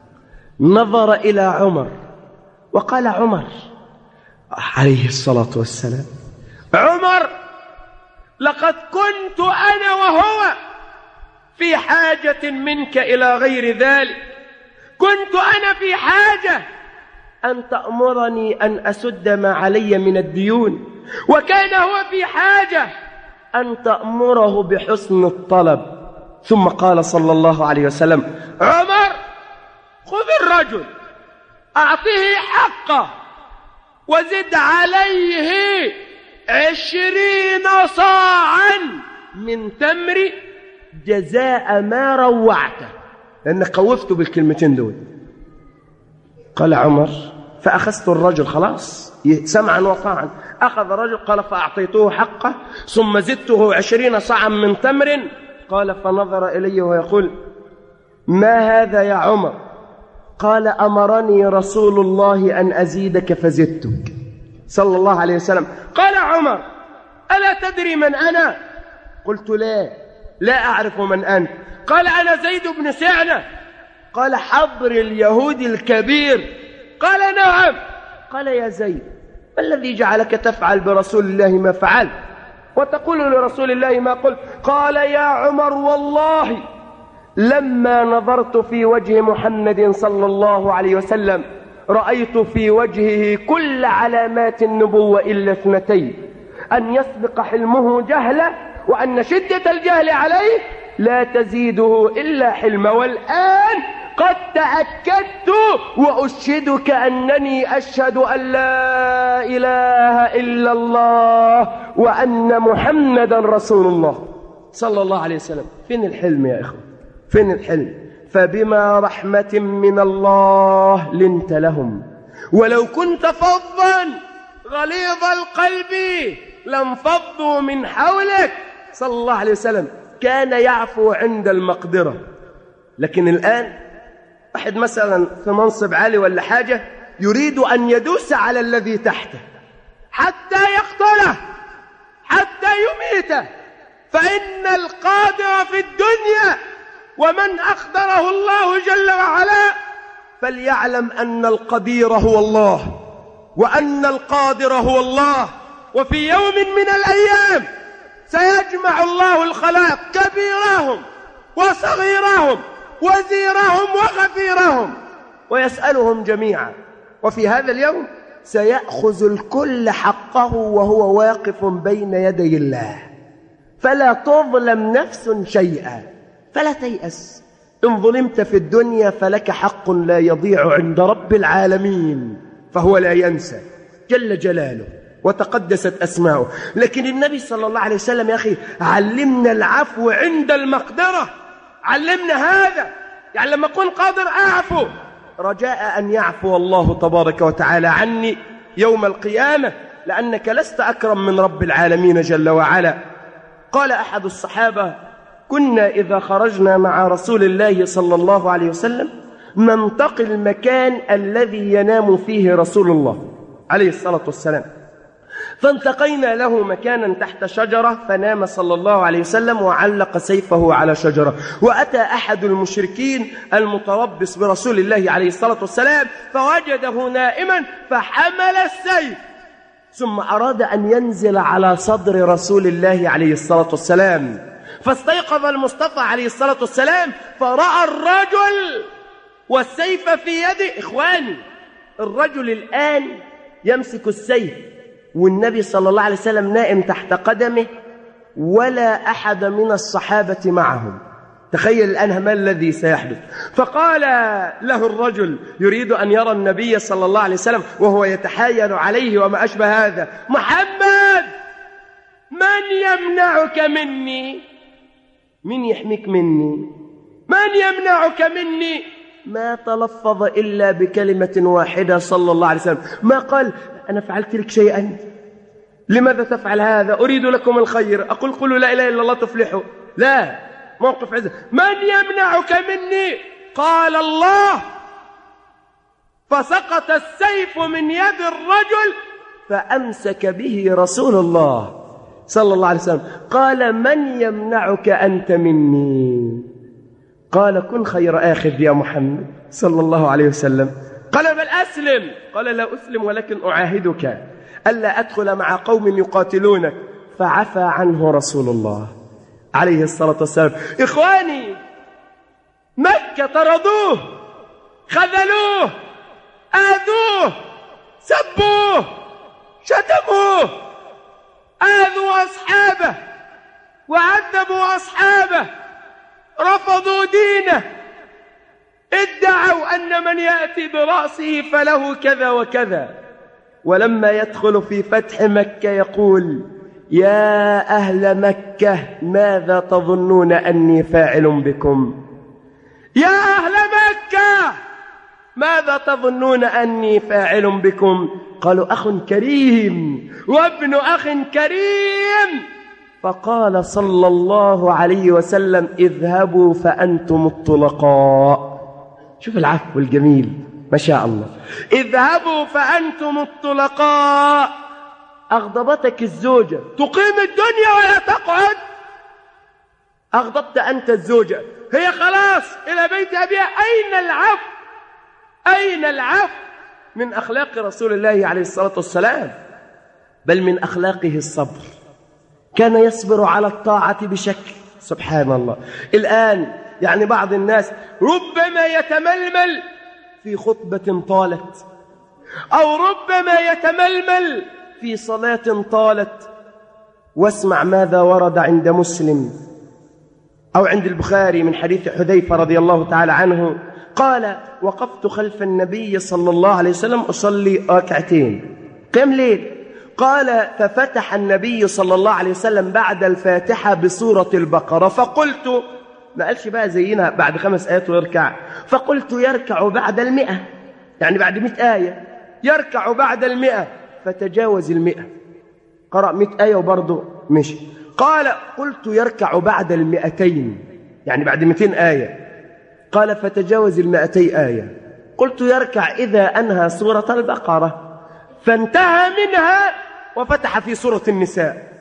نظر إلى عمر وقال عمر عليه الصلاة والسلام عمر لقد كنت أنا وهو في حاجة منك إلى غير ذلك، كنت أنا في حاجة أن تأمرني أن أسد ما علي من الديون، وكان هو في حاجة أن تأمره بحسن الطلب. ثم قال صلى الله عليه وسلم عمر خذ الرجل أعطيه حقه وزد عليه عشرين صاعا من تمر جزاء ما روعته، لأنك خوفته بالكلمتين دول. قال عمر فأخذت الرجل، خلاص سمعا وطاعا، أخذ الرجل. قال فأعطيته حقه ثم زدته عشرين صاعا من تمر. قال فنظر إلي ويقول ما هذا يا عمر؟ قال أمرني رسول الله أن أزيدك فزدتك صلى الله عليه وسلم. قال عمر ألا تدري من أنا؟ قلت لا لا أعرف من أنت. قال أنا زيد بن سعنة. قال حبر اليهود الكبير. قال نعم. قال يا زيد ما الذي جعلك تفعل برسول الله ما فعلت وتقول لرسول الله ما قلت؟ قال يا عمر والله لما نظرت في وجه محمد صلى الله عليه وسلم رأيت في وجهه كل علامات النبوة إلا اثنتين، أن يسبق حلمه جهله، وأن شدة الجهل عليه لا تزيده إلا حلما. والآن قد تأكدت وأشهدك أنني أشهد أن لا إله إلا الله وأن محمدا رسول الله صلى الله عليه وسلم. فين الحلم يا إخوة؟ فين الحلم؟ فبما رحمة من الله لنت لهم، ولو كنت فظا غليظ القلب لانفضوا من حولك صلى الله عليه وسلم. كان يعفو عند المقدرة. لكن الآن واحد مثلا في منصب عالي ولا حاجة يريد أن يدوس على الذي تحته حتى يقتله حتى يميته، فإن القادر في الدنيا ومن أقدره الله جل وعلا فليعلم أن القدير هو الله وأن القادر هو الله. وفي يوم من الأيام سيجمع الله الخلائق كبيرهم وصغيرهم وزيرهم وغفيرهم ويسألهم جميعا، وفي هذا اليوم سيأخذ الكل حقه وهو واقف بين يدي الله، فلا تظلم نفس شيئا، فلا تيأس. إن ظلمت في الدنيا فلك حق لا يضيع عند رب العالمين، فهو لا ينسى جل جلاله وتقدست أسماؤه. لكن النبي صلى الله عليه وسلم يا أخي علمنا العفو عند المقدرة، علمنا هذا. يعني لما أكون قادر أعفو رجاء أن يعفو الله تبارك وتعالى عني يوم القيامة، لأنك لست أكرم من رب العالمين جل وعلا. قال أحد الصحابة: كنا إذا خرجنا مع رسول الله صلى الله عليه وسلم ننتقي المكان الذي ينام فيه رسول الله عليه الصلاة والسلام، فانتقينا له مكانا تحت شجرة فنام صلى الله عليه وسلم وعلق سيفه على شجرة، وأتى أحد المشركين المتربص برسول الله عليه الصلاة والسلام فوجده نائما فحمل السيف، ثم أراد أن ينزل على صدر رسول الله عليه الصلاة والسلام، فاستيقظ المصطفى عليه الصلاة والسلام فرأى الرجل والسيف في يده. إخواني، الرجل الآن يمسك السيف والنبي صلى الله عليه وسلم نائم تحت قدمه ولا أحد من الصحابة معهم. تخيل الآن ما الذي سيحدث. فقال له الرجل يريد أن يرى النبي صلى الله عليه وسلم وهو يتحايل عليه وما أشبه هذا: محمد، من يمنعك مني؟ من يحميك مني؟ من يمنعك مني؟ ما تلفظ إلا بكلمة واحدة صلى الله عليه وسلم، ما قال أنا فعلت لك شيئا، لماذا تفعل هذا؟ أريد لكم الخير، أقول قولوا لا إله إلا الله تفلحوا. لا، موقف عزة. من يمنعك مني؟ قال الله. فسقط السيف من يد الرجل فأمسك به رسول الله صلى الله عليه وسلم. قال: من يمنعك أنت مني؟ قال: كن خير آخذ يا محمد صلى الله عليه وسلم. قال: بل أسلم. قال: لا أسلم، ولكن أعاهدك ألا أدخل مع قوم يقاتلونك. فعفى عنه رسول الله عليه الصلاة والسلام. إخواني، مكة طردوه، خذلوه، آذوه، سبوه، شتموه، آذوا أصحابه وعذبوا أصحابه، رفضوا دينه، ادعوا أن من يأتي برأسه فله كذا وكذا. ولما يدخل في فتح مكة يقول: يا أهل مكة ماذا تظنون أني فاعل بكم؟ يا أهل مكة ماذا تظنون أني فاعل بكم؟ قالوا: أخ كريم وابن أخ كريم. فقال صلى الله عليه وسلم: اذهبوا فأنتم الطلقاء. شوف العفو الجميل ما شاء الله. اذهبوا فأنتم الطلقاء. أغضبتك الزوجة تقيم الدنيا ولا تقعد؟ أغضبت أنت الزوجة، هي خلاص إلى بيت أبيها. أين العفو؟ أين العفو؟ من أخلاق رسول الله عليه الصلاة والسلام، بل من أخلاقه الصبر. كان يصبر على الطاعة بشكل سبحان الله. الآن يعني بعض الناس ربما يتململ في خطبة طالت، أو ربما يتململ في صلاة طالت. واسمع ماذا ورد عند مسلم أو عند البخاري من حديث حذيفة رضي الله تعالى عنه قال: وقفت خلف النبي صلى الله عليه وسلم أصلي ركعتين قيام ليل. قال: ففتح النبي صلى الله عليه وسلم بعد الفاتحة بسورة البقرة، فقلت، ما قالش بقى زينا بعد خمس آيات ويركع، فقلت يركع بعد المئة، يعني بعد مئة آية يركع بعد المئة، فتجاوز المئة، قرأ مئة آية وبرضه مشي. قال: قلت يركع بعد المئتين، يعني بعد مئتين آية. قال: فتجاوز المئتي آية. قلت يركع إذا أنهى سورة البقرة، فانتهى منها وفتح في سورة النساء.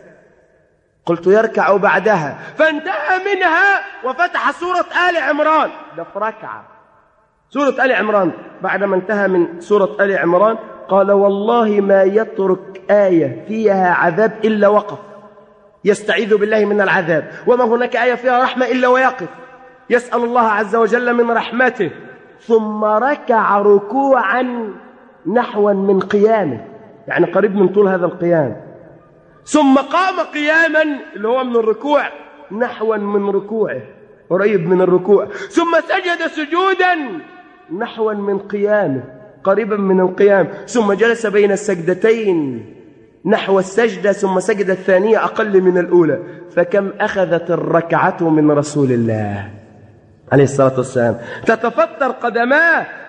قلت يركع بعدها، فانتهى منها وفتح سورة آل عمران. ده في ركعة سورة آل عمران. بعدما انتهى من سورة آل عمران قال: والله ما يترك آية فيها عذاب إلا وقف يستعيذ بالله من العذاب، وما هناك آية فيها رحمة إلا ويقف يسأل الله عز وجل من رحمته. ثم ركع ركوعا نحوا من قيامه، يعني قريب من طول هذا القيام. ثم قام قياما اللي هو من الركوع نحوا من ركوعه، قريب من الركوع. ثم سجد سجودا نحوا من قيامه، قريبا من القيام. ثم جلس بين السجدتين نحو السجدة، ثم سجد الثانية أقل من الأولى. فكم أخذت الركعة من رسول الله عليه الصلاة والسلام؟ تتفطر قدماه،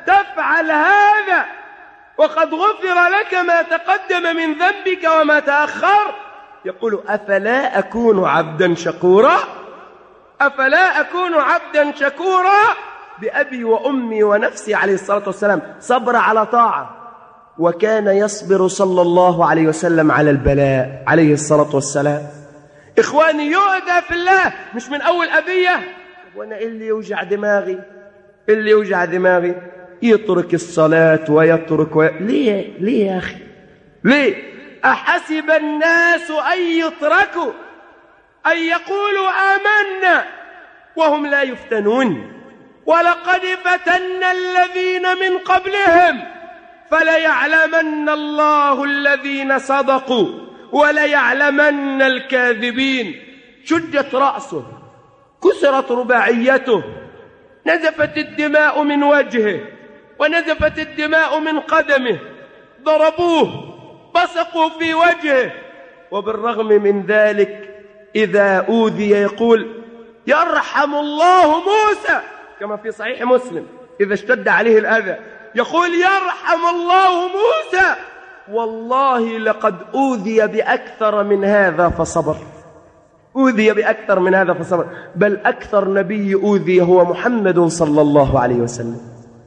تفعل هذا وقد غفر لك ما تقدم من ذنبك وما تأخر؟ يقول أفلا أكون عبدا شكورا؟ أفلا أكون عبدا شكورا؟ بأبي وأمي ونفسي عليه الصلاة والسلام صبر على طاعة، وكان يصبر صلى الله عليه وسلم على البلاء عليه الصلاة والسلام. إخواني، يؤذى في الله مش من أول أذية. وأنا إيه اللي يوجع دماغي؟ إيه اللي يوجع دماغي؟ يترك الصلاة ويترك وي... ليه؟ ليه يا أخي؟ ليه؟ أحسب الناس أن يتركوا أن يقولوا آمنا وهم لا يفتنون ولقد فتنا الذين من قبلهم فليعلمن الله الذين صدقوا وليعلمن الكاذبين. شجت رأسه، كسرت رباعيته، نزفت الدماء من وجهه ونزفت الدماء من قدمه، ضربوه، بصقوا في وجهه، وبالرغم من ذلك إذا أوذي يقول يرحم الله موسى، كما في صحيح مسلم إذا اشتد عليه الأذى يقول يرحم الله موسى، والله لقد أوذي بأكثر من هذا فصبر. أوذي بأكثر من هذا فصبر، بل أكثر نبي أوذي هو محمد صلى الله عليه وسلم.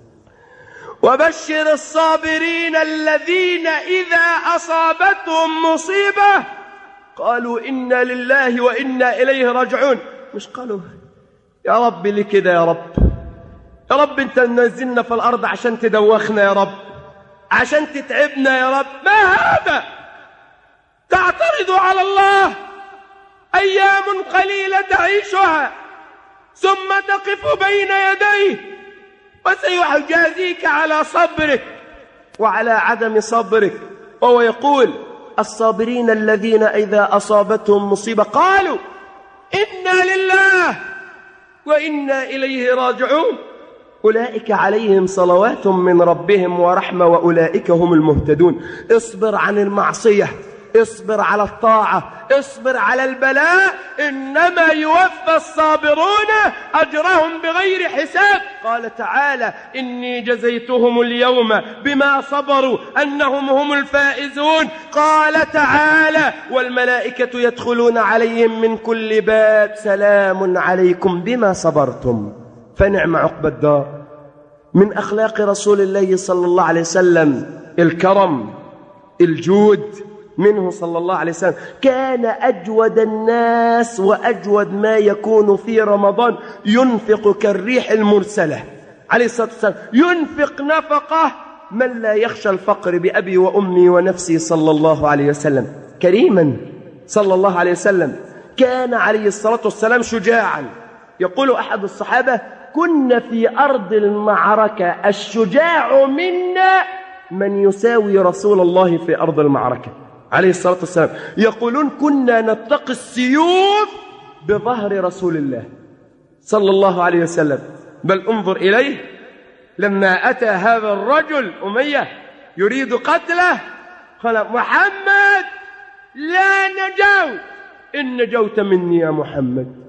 وبشر الصابرين الذين إذا أصابتهم مصيبة قالوا إنا لله وإنا إليه راجعون. مش قالوا يا رب ليه كده يا رب؟ يا رب انت نزلنا في الأرض عشان تدوخنا يا رب، عشان تتعبنا يا رب. ما هذا؟ تعترض على الله أيام قليلة تعيشها ثم تقف بين يديه وسيجازيك على صبرك وعلى عدم صبرك. وهو يقول الصابرين الذين إذا أصابتهم مصيبة قالوا إنا لله وإنا إليه راجعون أولئك عليهم صلوات من ربهم ورحمة وأولئك هم المهتدون. اصبر عن المعصية، اصبر على الطاعة، اصبر على البلاء، إنما يوفى الصابرون أجرهم بغير حساب. قال تعالى إني جزيتهم اليوم بما صبروا أنهم هم الفائزون. قال تعالى والملائكة يدخلون عليهم من كل باب سلام عليكم بما صبرتم فنعم عقبى الدار. من أخلاق رسول الله صلى الله عليه وسلم الكرم، الجود منه صلى الله عليه وسلم. كان أجود الناس وأجود ما يكون في رمضان، ينفق كالريح المرسلة عليه الصلاة والسلام، ينفق نفقه من لا يخشى الفقر بأبي وأمي ونفسي صلى الله عليه وسلم. كريما صلى الله عليه وسلم. كان عليه الصلاة والسلام شجاعا. يقول أحد الصحابة كنا في أرض المعركة الشجاع منا من يساوي رسول الله في أرض المعركة عليه الصلاة والسلام. يقولون كنا نتقي السيوف بظهر رسول الله صلى الله عليه وسلم. بل انظر إليه لما أتى هذا الرجل أمية يريد قتله قال محمد لا نجوت إن نجوت مني يا محمد.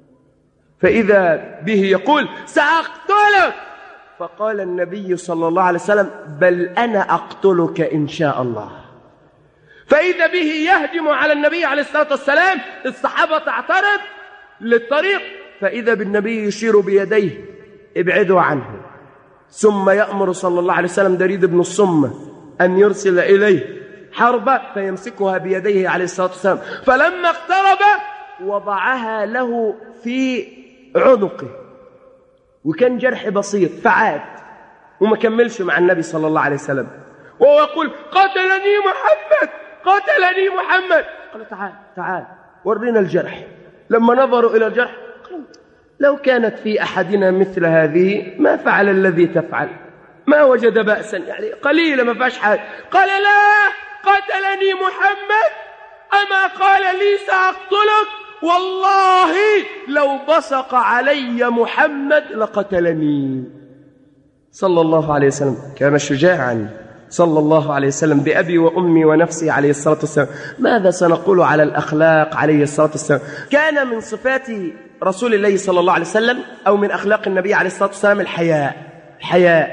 فإذا به يقول سأقتلك، فقال النبي صلى الله عليه وسلم بل أنا أقتلك إن شاء الله. فإذا به يهجم على النبي عليه الصلاة والسلام، الصحابة تعترض للطريق، فإذا بالنبي يشير بيديه ابعدوا عنه، ثم يأمر صلى الله عليه وسلم دريد بن الصمة أن يرسل إليه حربة فيمسكها بيديه عليه الصلاة والسلام. فلما اقترب وضعها له في عنقه، وكان جرح بسيط فعاد وما كملش مع النبي صلى الله عليه وسلم، وهو يقول قتلني محمد قتلني محمد. قال تعال تعال ورينا الجرح. لما نظروا إلى الجرح قال لو كانت في أحدنا مثل هذه ما فعل الذي تفعل، ما وجد بأسا، يعني قليلة ما فيهاش حاجة. قال لا قتلني محمد أما قال لي سأقتلك، والله لو بصق علي محمد لقتلني صلى الله عليه وسلم. كان شجاعا صلى الله عليه وسلم بأبي وأمي ونفسي عليه الصلاة والسلام. ماذا سنقول على الأخلاق عليه الصلاة والسلام؟ كان من صفات رسول الله صلى الله عليه وسلم أو من أخلاق النبي عليه الصلاة والسلام الحياء. الحياء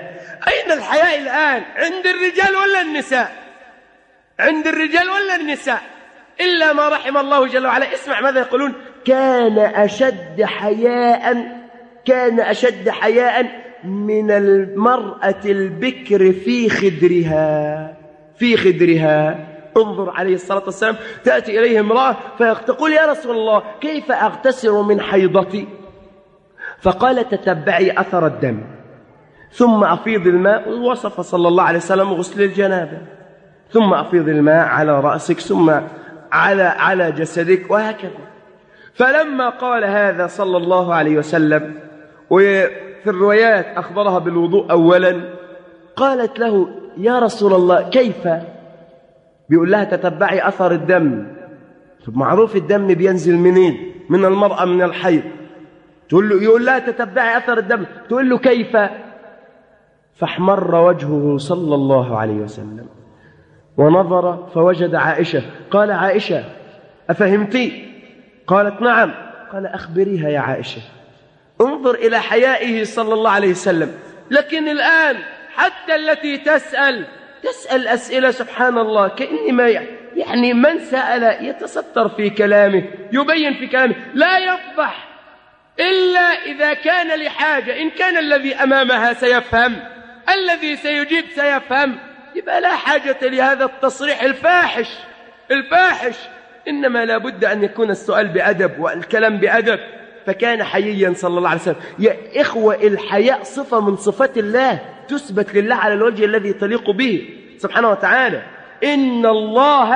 أين الحياء الآن؟ عند الرجال ولا النساء؟ عند الرجال ولا النساء؟ إلا ما رحم الله جل وعلا. اسمع ماذا يقولون: كان أشد حياء كان أشد حياء من المرأة البكر في خدرها في خدرها انظر عليه الصلاة والسلام، تأتي إليه امرأة فتقول: يا رسول الله كيف أغتسل من حيضتي؟ فقال: تتبعي أثر الدم ثم أفيض الماء. ووصف صلى الله عليه وسلم غسل الجنابة. ثم أفيض الماء على رأسك ثم على على جسدك وهكذا. فلما قال هذا صلى الله عليه وسلم، وفي الروايات أخبرها بالوضوء أولا، قالت له: يا رسول الله كيف؟ بيقول لها: تتبعي أثر الدم. معروف الدم بينزل منين؟ من المرأة من الحيض. تقول له يقول لها: تتبعي أثر الدم. تقول له: كيف؟ فاحمر وجهه صلى الله عليه وسلم ونظر فوجد عائشة. قال: عائشة أفهمتي؟ قالت: نعم. قال: أخبريها يا عائشة. انظر إلى حيائه صلى الله عليه وسلم. لكن الآن حتى التي تسأل تسأل أسئلة سبحان الله كأني ما يعني من سأل يتستر في كلامه، يبين في كلامه، لا يفضح إلا إذا كان لحاجة. إن كان الذي أمامها سيفهم، الذي سيجيب سيفهم، يبقى لا حاجة لهذا التصريح الفاحش الفاحش إنما لا بد أن يكون السؤال بأدب والكلام بأدب. فكان حييا صلى الله عليه وسلم. يا إخوة، الحياء صفة من صفات الله تثبت لله على الوجه الذي تليق به سبحانه وتعالى. إن الله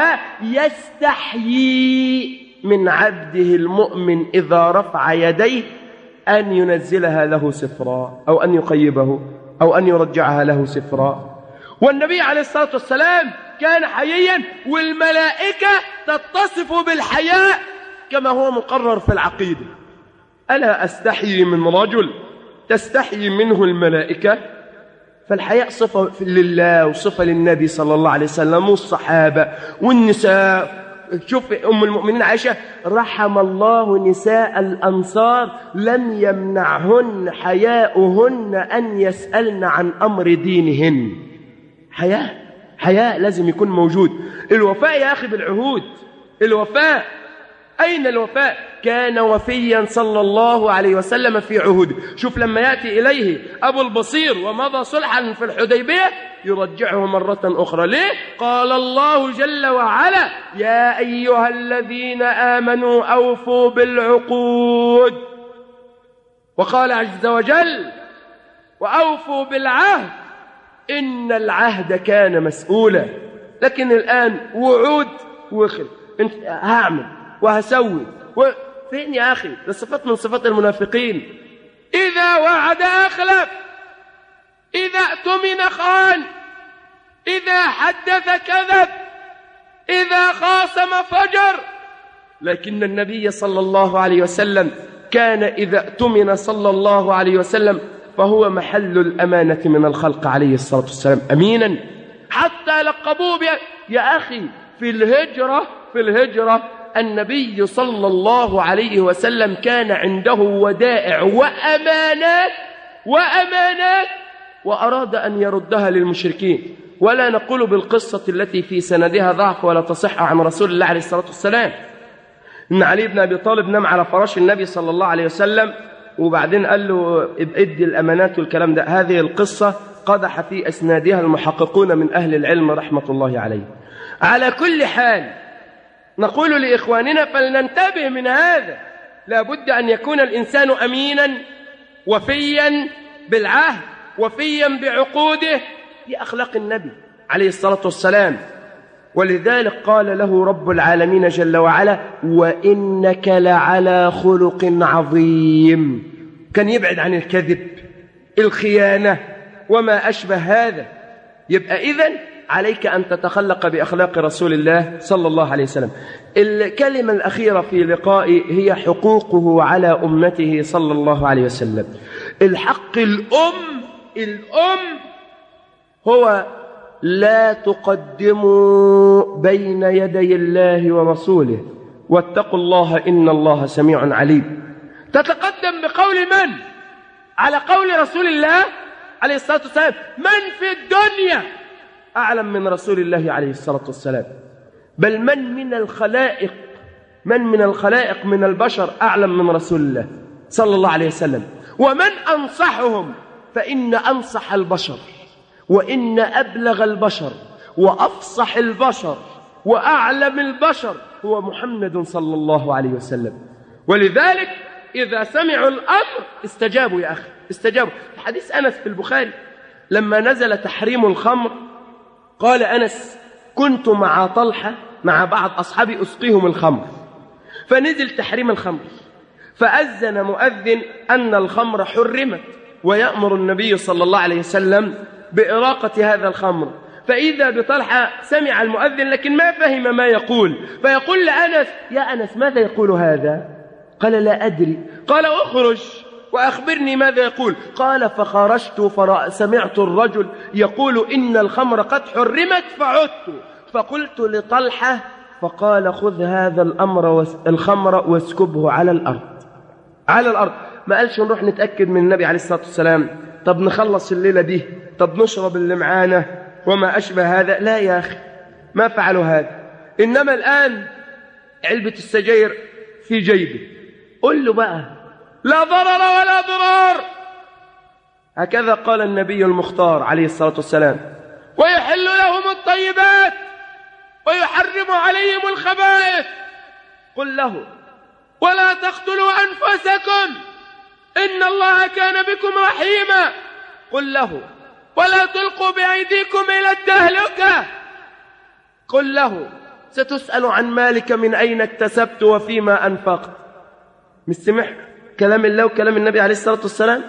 يستحيي من عبده المؤمن إذا رفع يديه أن ينزلها له سفرا أو أن يقيبه أو أن يرجعها له سفرا. والنبي عليه الصلاة والسلام كان حييا، والملائكة تتصف بالحياء كما هو مقرر في العقيدة. ألا أستحيي من رجل تستحيي منه الملائكة؟ فالحياء صفة لله وصفة للنبي صلى الله عليه وسلم والصحابة والنساء. شوف أم المؤمنين عائشة: رحم الله نساء الأنصار لم يمنعهن حياؤهن أن يسألن عن أمر دينهن. حياء حياء لازم يكون موجود. الوفاء يا أخي بالعهود، الوفاء. أين الوفاء؟ كان وفيا صلى الله عليه وسلم في عهوده. شوف لما يأتي إليه أبو البصير ومضى صلحا في الحديبية يرجعه مرة أخرى. ليه؟ قال الله جل وعلا: يا أيها الذين آمنوا أوفوا بالعقود. وقال عز وجل: وأوفوا بالعهد إن العهد كان مسؤولا. لكن الآن وعود وخل، انت هعمل وهسوي و... فين يا أخي؟ ده صفات من صفات المنافقين. إذا وعد أخلف، إذا اؤتمن خان، إذا حدث كذب، إذا خاصم فجر. لكن النبي صلى الله عليه وسلم كان إذا اؤتمن صلى الله عليه وسلم فهو محل الأمانة من الخلق عليه الصلاة والسلام، أمينا. حتى لقبوه بي... يا أخي في الهجرة في الهجرة النبي صلى الله عليه وسلم كان عنده ودائع وأمانات وأمانات وأراد أن يردها للمشركين. ولا نقول بالقصة التي في سندها ضعف ولا تصح عن رسول الله عليه الصلاة والسلام، إن علي بن أبي طالب نام على فراش النبي صلى الله عليه وسلم وبعدين قال له ادي الأمانات والكلام ده. هذه القصة قدح في أسنادها المحققون من أهل العلم رحمة الله عليه. على كل حال نقول لإخواننا فلننتبه من هذا. لا بد أن يكون الإنسان أمينا وفيا بالعهد وفيا بعقوده بأخلاق النبي عليه الصلاة والسلام. ولذلك قال له رب العالمين جل وعلا: وإنك لعلى خلق عظيم. كان يبعد عن الكذب، الخيانة وما أشبه هذا. يبقى إذن عليك أن تتخلق بأخلاق رسول الله صلى الله عليه وسلم. الكلمة الأخيرة في لقائي هي حقوقه على أمته صلى الله عليه وسلم. الحق الأم الأم هو لا تقدموا بين يدي الله ورسوله واتقوا الله إن الله سميع عليم. تتقدم بقول من؟ على قول رسول الله عليه الصلاة والسلام: من في الدنيا أعلم من رسول الله عليه الصلاة والسلام؟ بل من من الخلائق من من الخلائق من البشر أعلم من رسول الله صلى الله عليه وسلم؟ ومن أنصحهم؟ فإن أنصح البشر وإن أبلغ البشر وأفصح البشر وأعلم البشر هو محمد صلى الله عليه وسلم. ولذلك إذا سمعوا الأمر استجابوا يا أخي، استجابوا. حديث أنس في البخاري لما نزل تحريم الخمر قال أنس: كنت مع طلحة مع بعض أصحابي أسقيهم الخمر، فنزل تحريم الخمر، فأذن مؤذن أن الخمر حرمت، ويأمر النبي صلى الله عليه وسلم بإراقة هذا الخمر. فإذا بطلحة سمع المؤذن لكن ما فهم ما يقول، فيقول لأنس: يا أنس ماذا يقول هذا؟ قال: لا أدري. قال: أخرج وأخبرني ماذا يقول. قال: فخرجت فسمعت الرجل يقول إن الخمر قد حرمت، فعدت فقلت لطلحة، فقال: خذ هذا الأمر الخمر واسكبه على الأرض. على الأرض. ما قالش نروح نتأكد من النبي عليه الصلاة والسلام، طب نخلص الليلة دي، طب نشرب اللي معانا وما أشبه هذا. لا يا أخي، ما فعلوا هذا. إنما الآن علبة السجاير في جيبه، قل له بقى: لا ضرر ولا ضرار. هكذا قال النبي المختار عليه الصلاة والسلام: ويحل لهم الطيبات ويحرم عليهم الخبائث. قل له: ولا تقتلوا أنفسكم إن الله كان بكم رحيما. قل له: ولا تلقوا بأيديكم إلى التهلكة. قل له: ستسأل عن مالك من أين اكتسبت وفيما أنفقت. مش سمع كلام الله وكلام النبي عليه الصلاة والسلام؟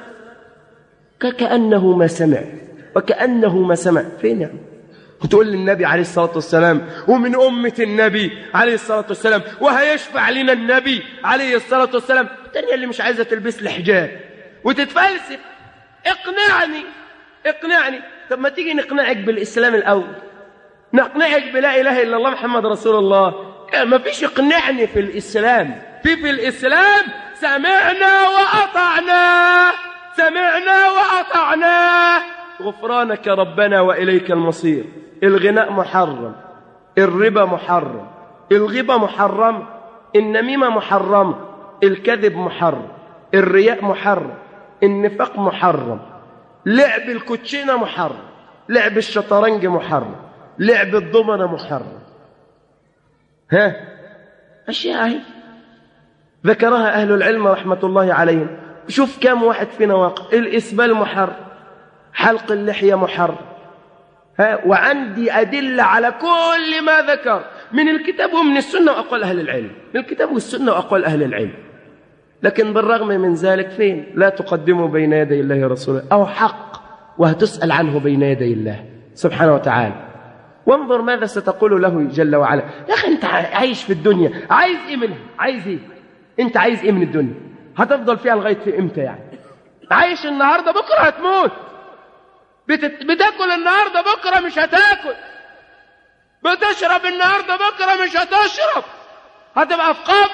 كأنه ما سمع وكأنه ما سمع. فين يعني؟ وتقول للنبي عليه الصلاة والسلام ومن أمة النبي عليه الصلاة والسلام وهيشفع لنا النبي عليه الصلاة والسلام. التانية اللي مش عايزة تلبس لي حجاب وتتفلسف. اقنعني اقنعني. طب ما تيجي نقنعك بالإسلام الأول، نقنعك بلا إله إلا الله محمد رسول الله. ما فيش اقنعني في الإسلام. في في الإسلام سمعنا وأطعنا، سمعنا وأطعنا، غفرانك ربنا وإليك المصير. الغناء محرم، الربا محرم، الغيبة محرم، النميمة محرم، الكذب محرم، الرياء محرم، النفاق محرم، لعب الكوتشينة محرم، لعب الشطرنج محرم، لعب الضمنة محرم. ها أشياء هي ذكرها أهل العلم رحمة الله عليهم. شوف كم واحد فينا واقع. الإسبال محرم، حلق اللحية محرم. ها وعندي أدلة على كل ما ذكر من الكتاب ومن السنة وأقوال أهل العلم، من الكتاب والسنة وأقوال أهل العلم. لكن بالرغم من ذلك فين؟ لا تقدموا بين يدي الله ورسوله أو حق، وهتسأل عنه بين يدي الله سبحانه وتعالى. وانظر ماذا ستقول له جل وعلا. يا أخي أنت عايش في الدنيا، عايز إيه منها؟ عايز إيه؟ أنت عايز إيه من الدنيا؟ هتفضل فيها لغاية في إمتى يعني؟ عايش النهاردة بكرة هتموت. بتت... بتاكل النهاردة بكرة مش هتاكل. بتشرب النهاردة بكرة مش هتشرب. هتبقى في قبر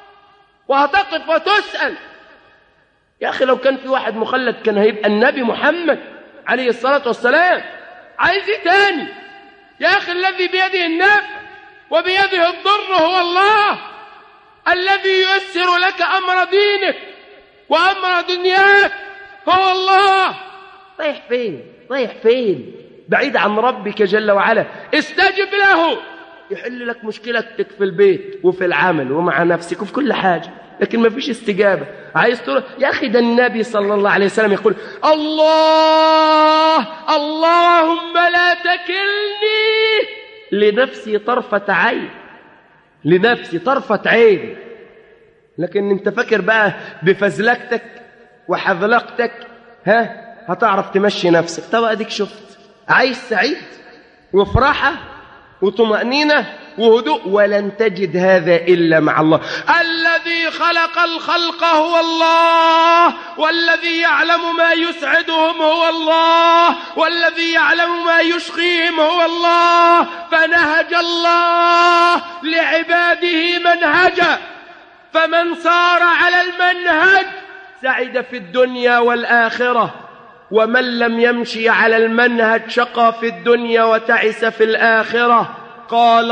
وهتقف وتسأل. يا أخي لو كان في واحد مخلد كان هيبقى النبي محمد عليه الصلاة والسلام. عايز إيه تاني؟ يا أخي الذي بيده النفع وبيده الضر هو الله، الذي ييسر لك أمر دينك وأمر دنياك هو الله. رايح فين؟ رايح فين؟ بعيد عن ربك جل وعلا. استجب له يحل لك مشكلتك في البيت وفي العمل ومع نفسك وفي كل حاجة، لكن ما فيش استجابة. عايز تقول يا أخي ده النبي صلى الله عليه وسلم يقول: الله اللهم لا تكلني لنفسي طرفة عين، لنفسي طرفة عين. لكن انت فاكر بقى بفزلكتك وحذلقتك ها هتعرف تمشي نفسك. طب اديك شفت، عايز سعيد وفرحة وطمأنينة وهدوء، ولن تجد هذا إلا مع الله. الذي خلق الخلق هو الله، والذي يعلم ما يسعدهم هو الله، والذي يعلم ما يشقيهم هو الله. فنهج الله لعباده منهجا، فمن صار على المنهج سعد في الدنيا والآخرة. ومن لم يمشي على المنهج شقى في الدنيا وتعس في الآخرة. قال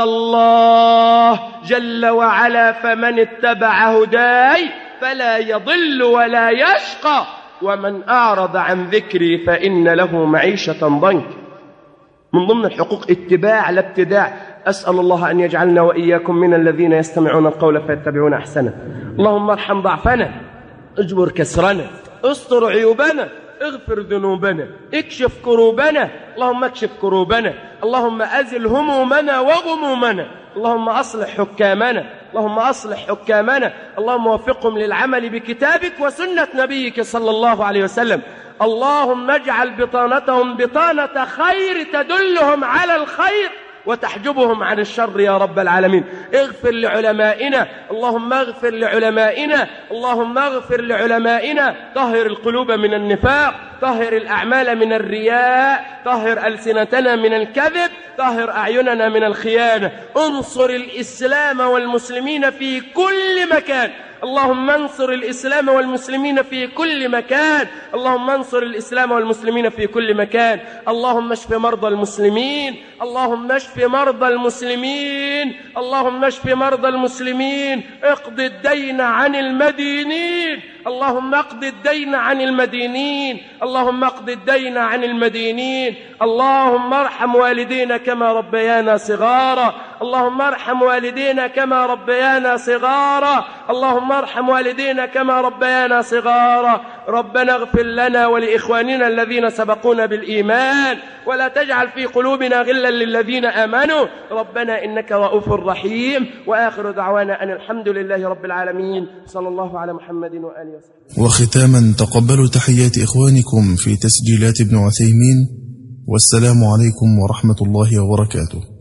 الله جل وعلا: فمن اتبع هداي فلا يضل ولا يشقى ومن أعرض عن ذكري فإن له معيشة ضنكا. من ضمن الحقوق اتباع لا ابتداع. أسأل الله أن يجعلنا وإياكم من الذين يستمعون القول فيتبعون أحسنه. اللهم ارحم ضعفنا، اجبر كسرنا، استر عيوبنا، اغفر ذنوبنا، اكشف كروبنا. اللهم اكشف كروبنا، اللهم أزل همومنا وغمومنا، اللهم أصلح حكامنا، اللهم أصلح حكامنا، اللهم وفقهم للعمل بكتابك وسنة نبيك صلى الله عليه وسلم. اللهم اجعل بطانتهم بطانة خير تدلهم على الخير وتحجبهم عن الشر يا رب العالمين. اغفر لعلمائنا، اللهم اغفر لعلمائنا، اللهم اغفر لعلمائنا. طهر القلوب من النفاق، طهر الأعمال من الرياء، طهر ألسنتنا من الكذب، طهر أعيننا من الخيانة. انصر الإسلام والمسلمين في كل مكان، اللهم انصر الإسلام والمسلمين في كل مكان، اللهم انصر الإسلام والمسلمين في كل مكان. اللهم اشف مرضى المسلمين، اللهم اشف مرضى المسلمين، اللهم اشف مرضى المسلمين. اقض الدين عن المدينين، اللهم اقض الدين عن المدينين، اللهم اقض الدين عن المدينين. اللهم ارحم والدينا كما ربيانا صغارا، اللهم ارحم والدينا كما ربيانا صغارا، اللهم ارحم والدينا كما ربيانا صغارا. ربنا اغفر لنا ولإخواننا الذين سبقونا بالإيمان، ولا تجعل في قلوبنا غلا للذين آمنوا، ربنا إنك رؤوف رحيم. وآخر دعوانا أن الحمد لله رب العالمين، صلى الله على محمد وآله وسلم. وختاما تقبلوا تحيات إخوانكم في تسجيلات ابن عثيمين، والسلام عليكم ورحمة الله وبركاته.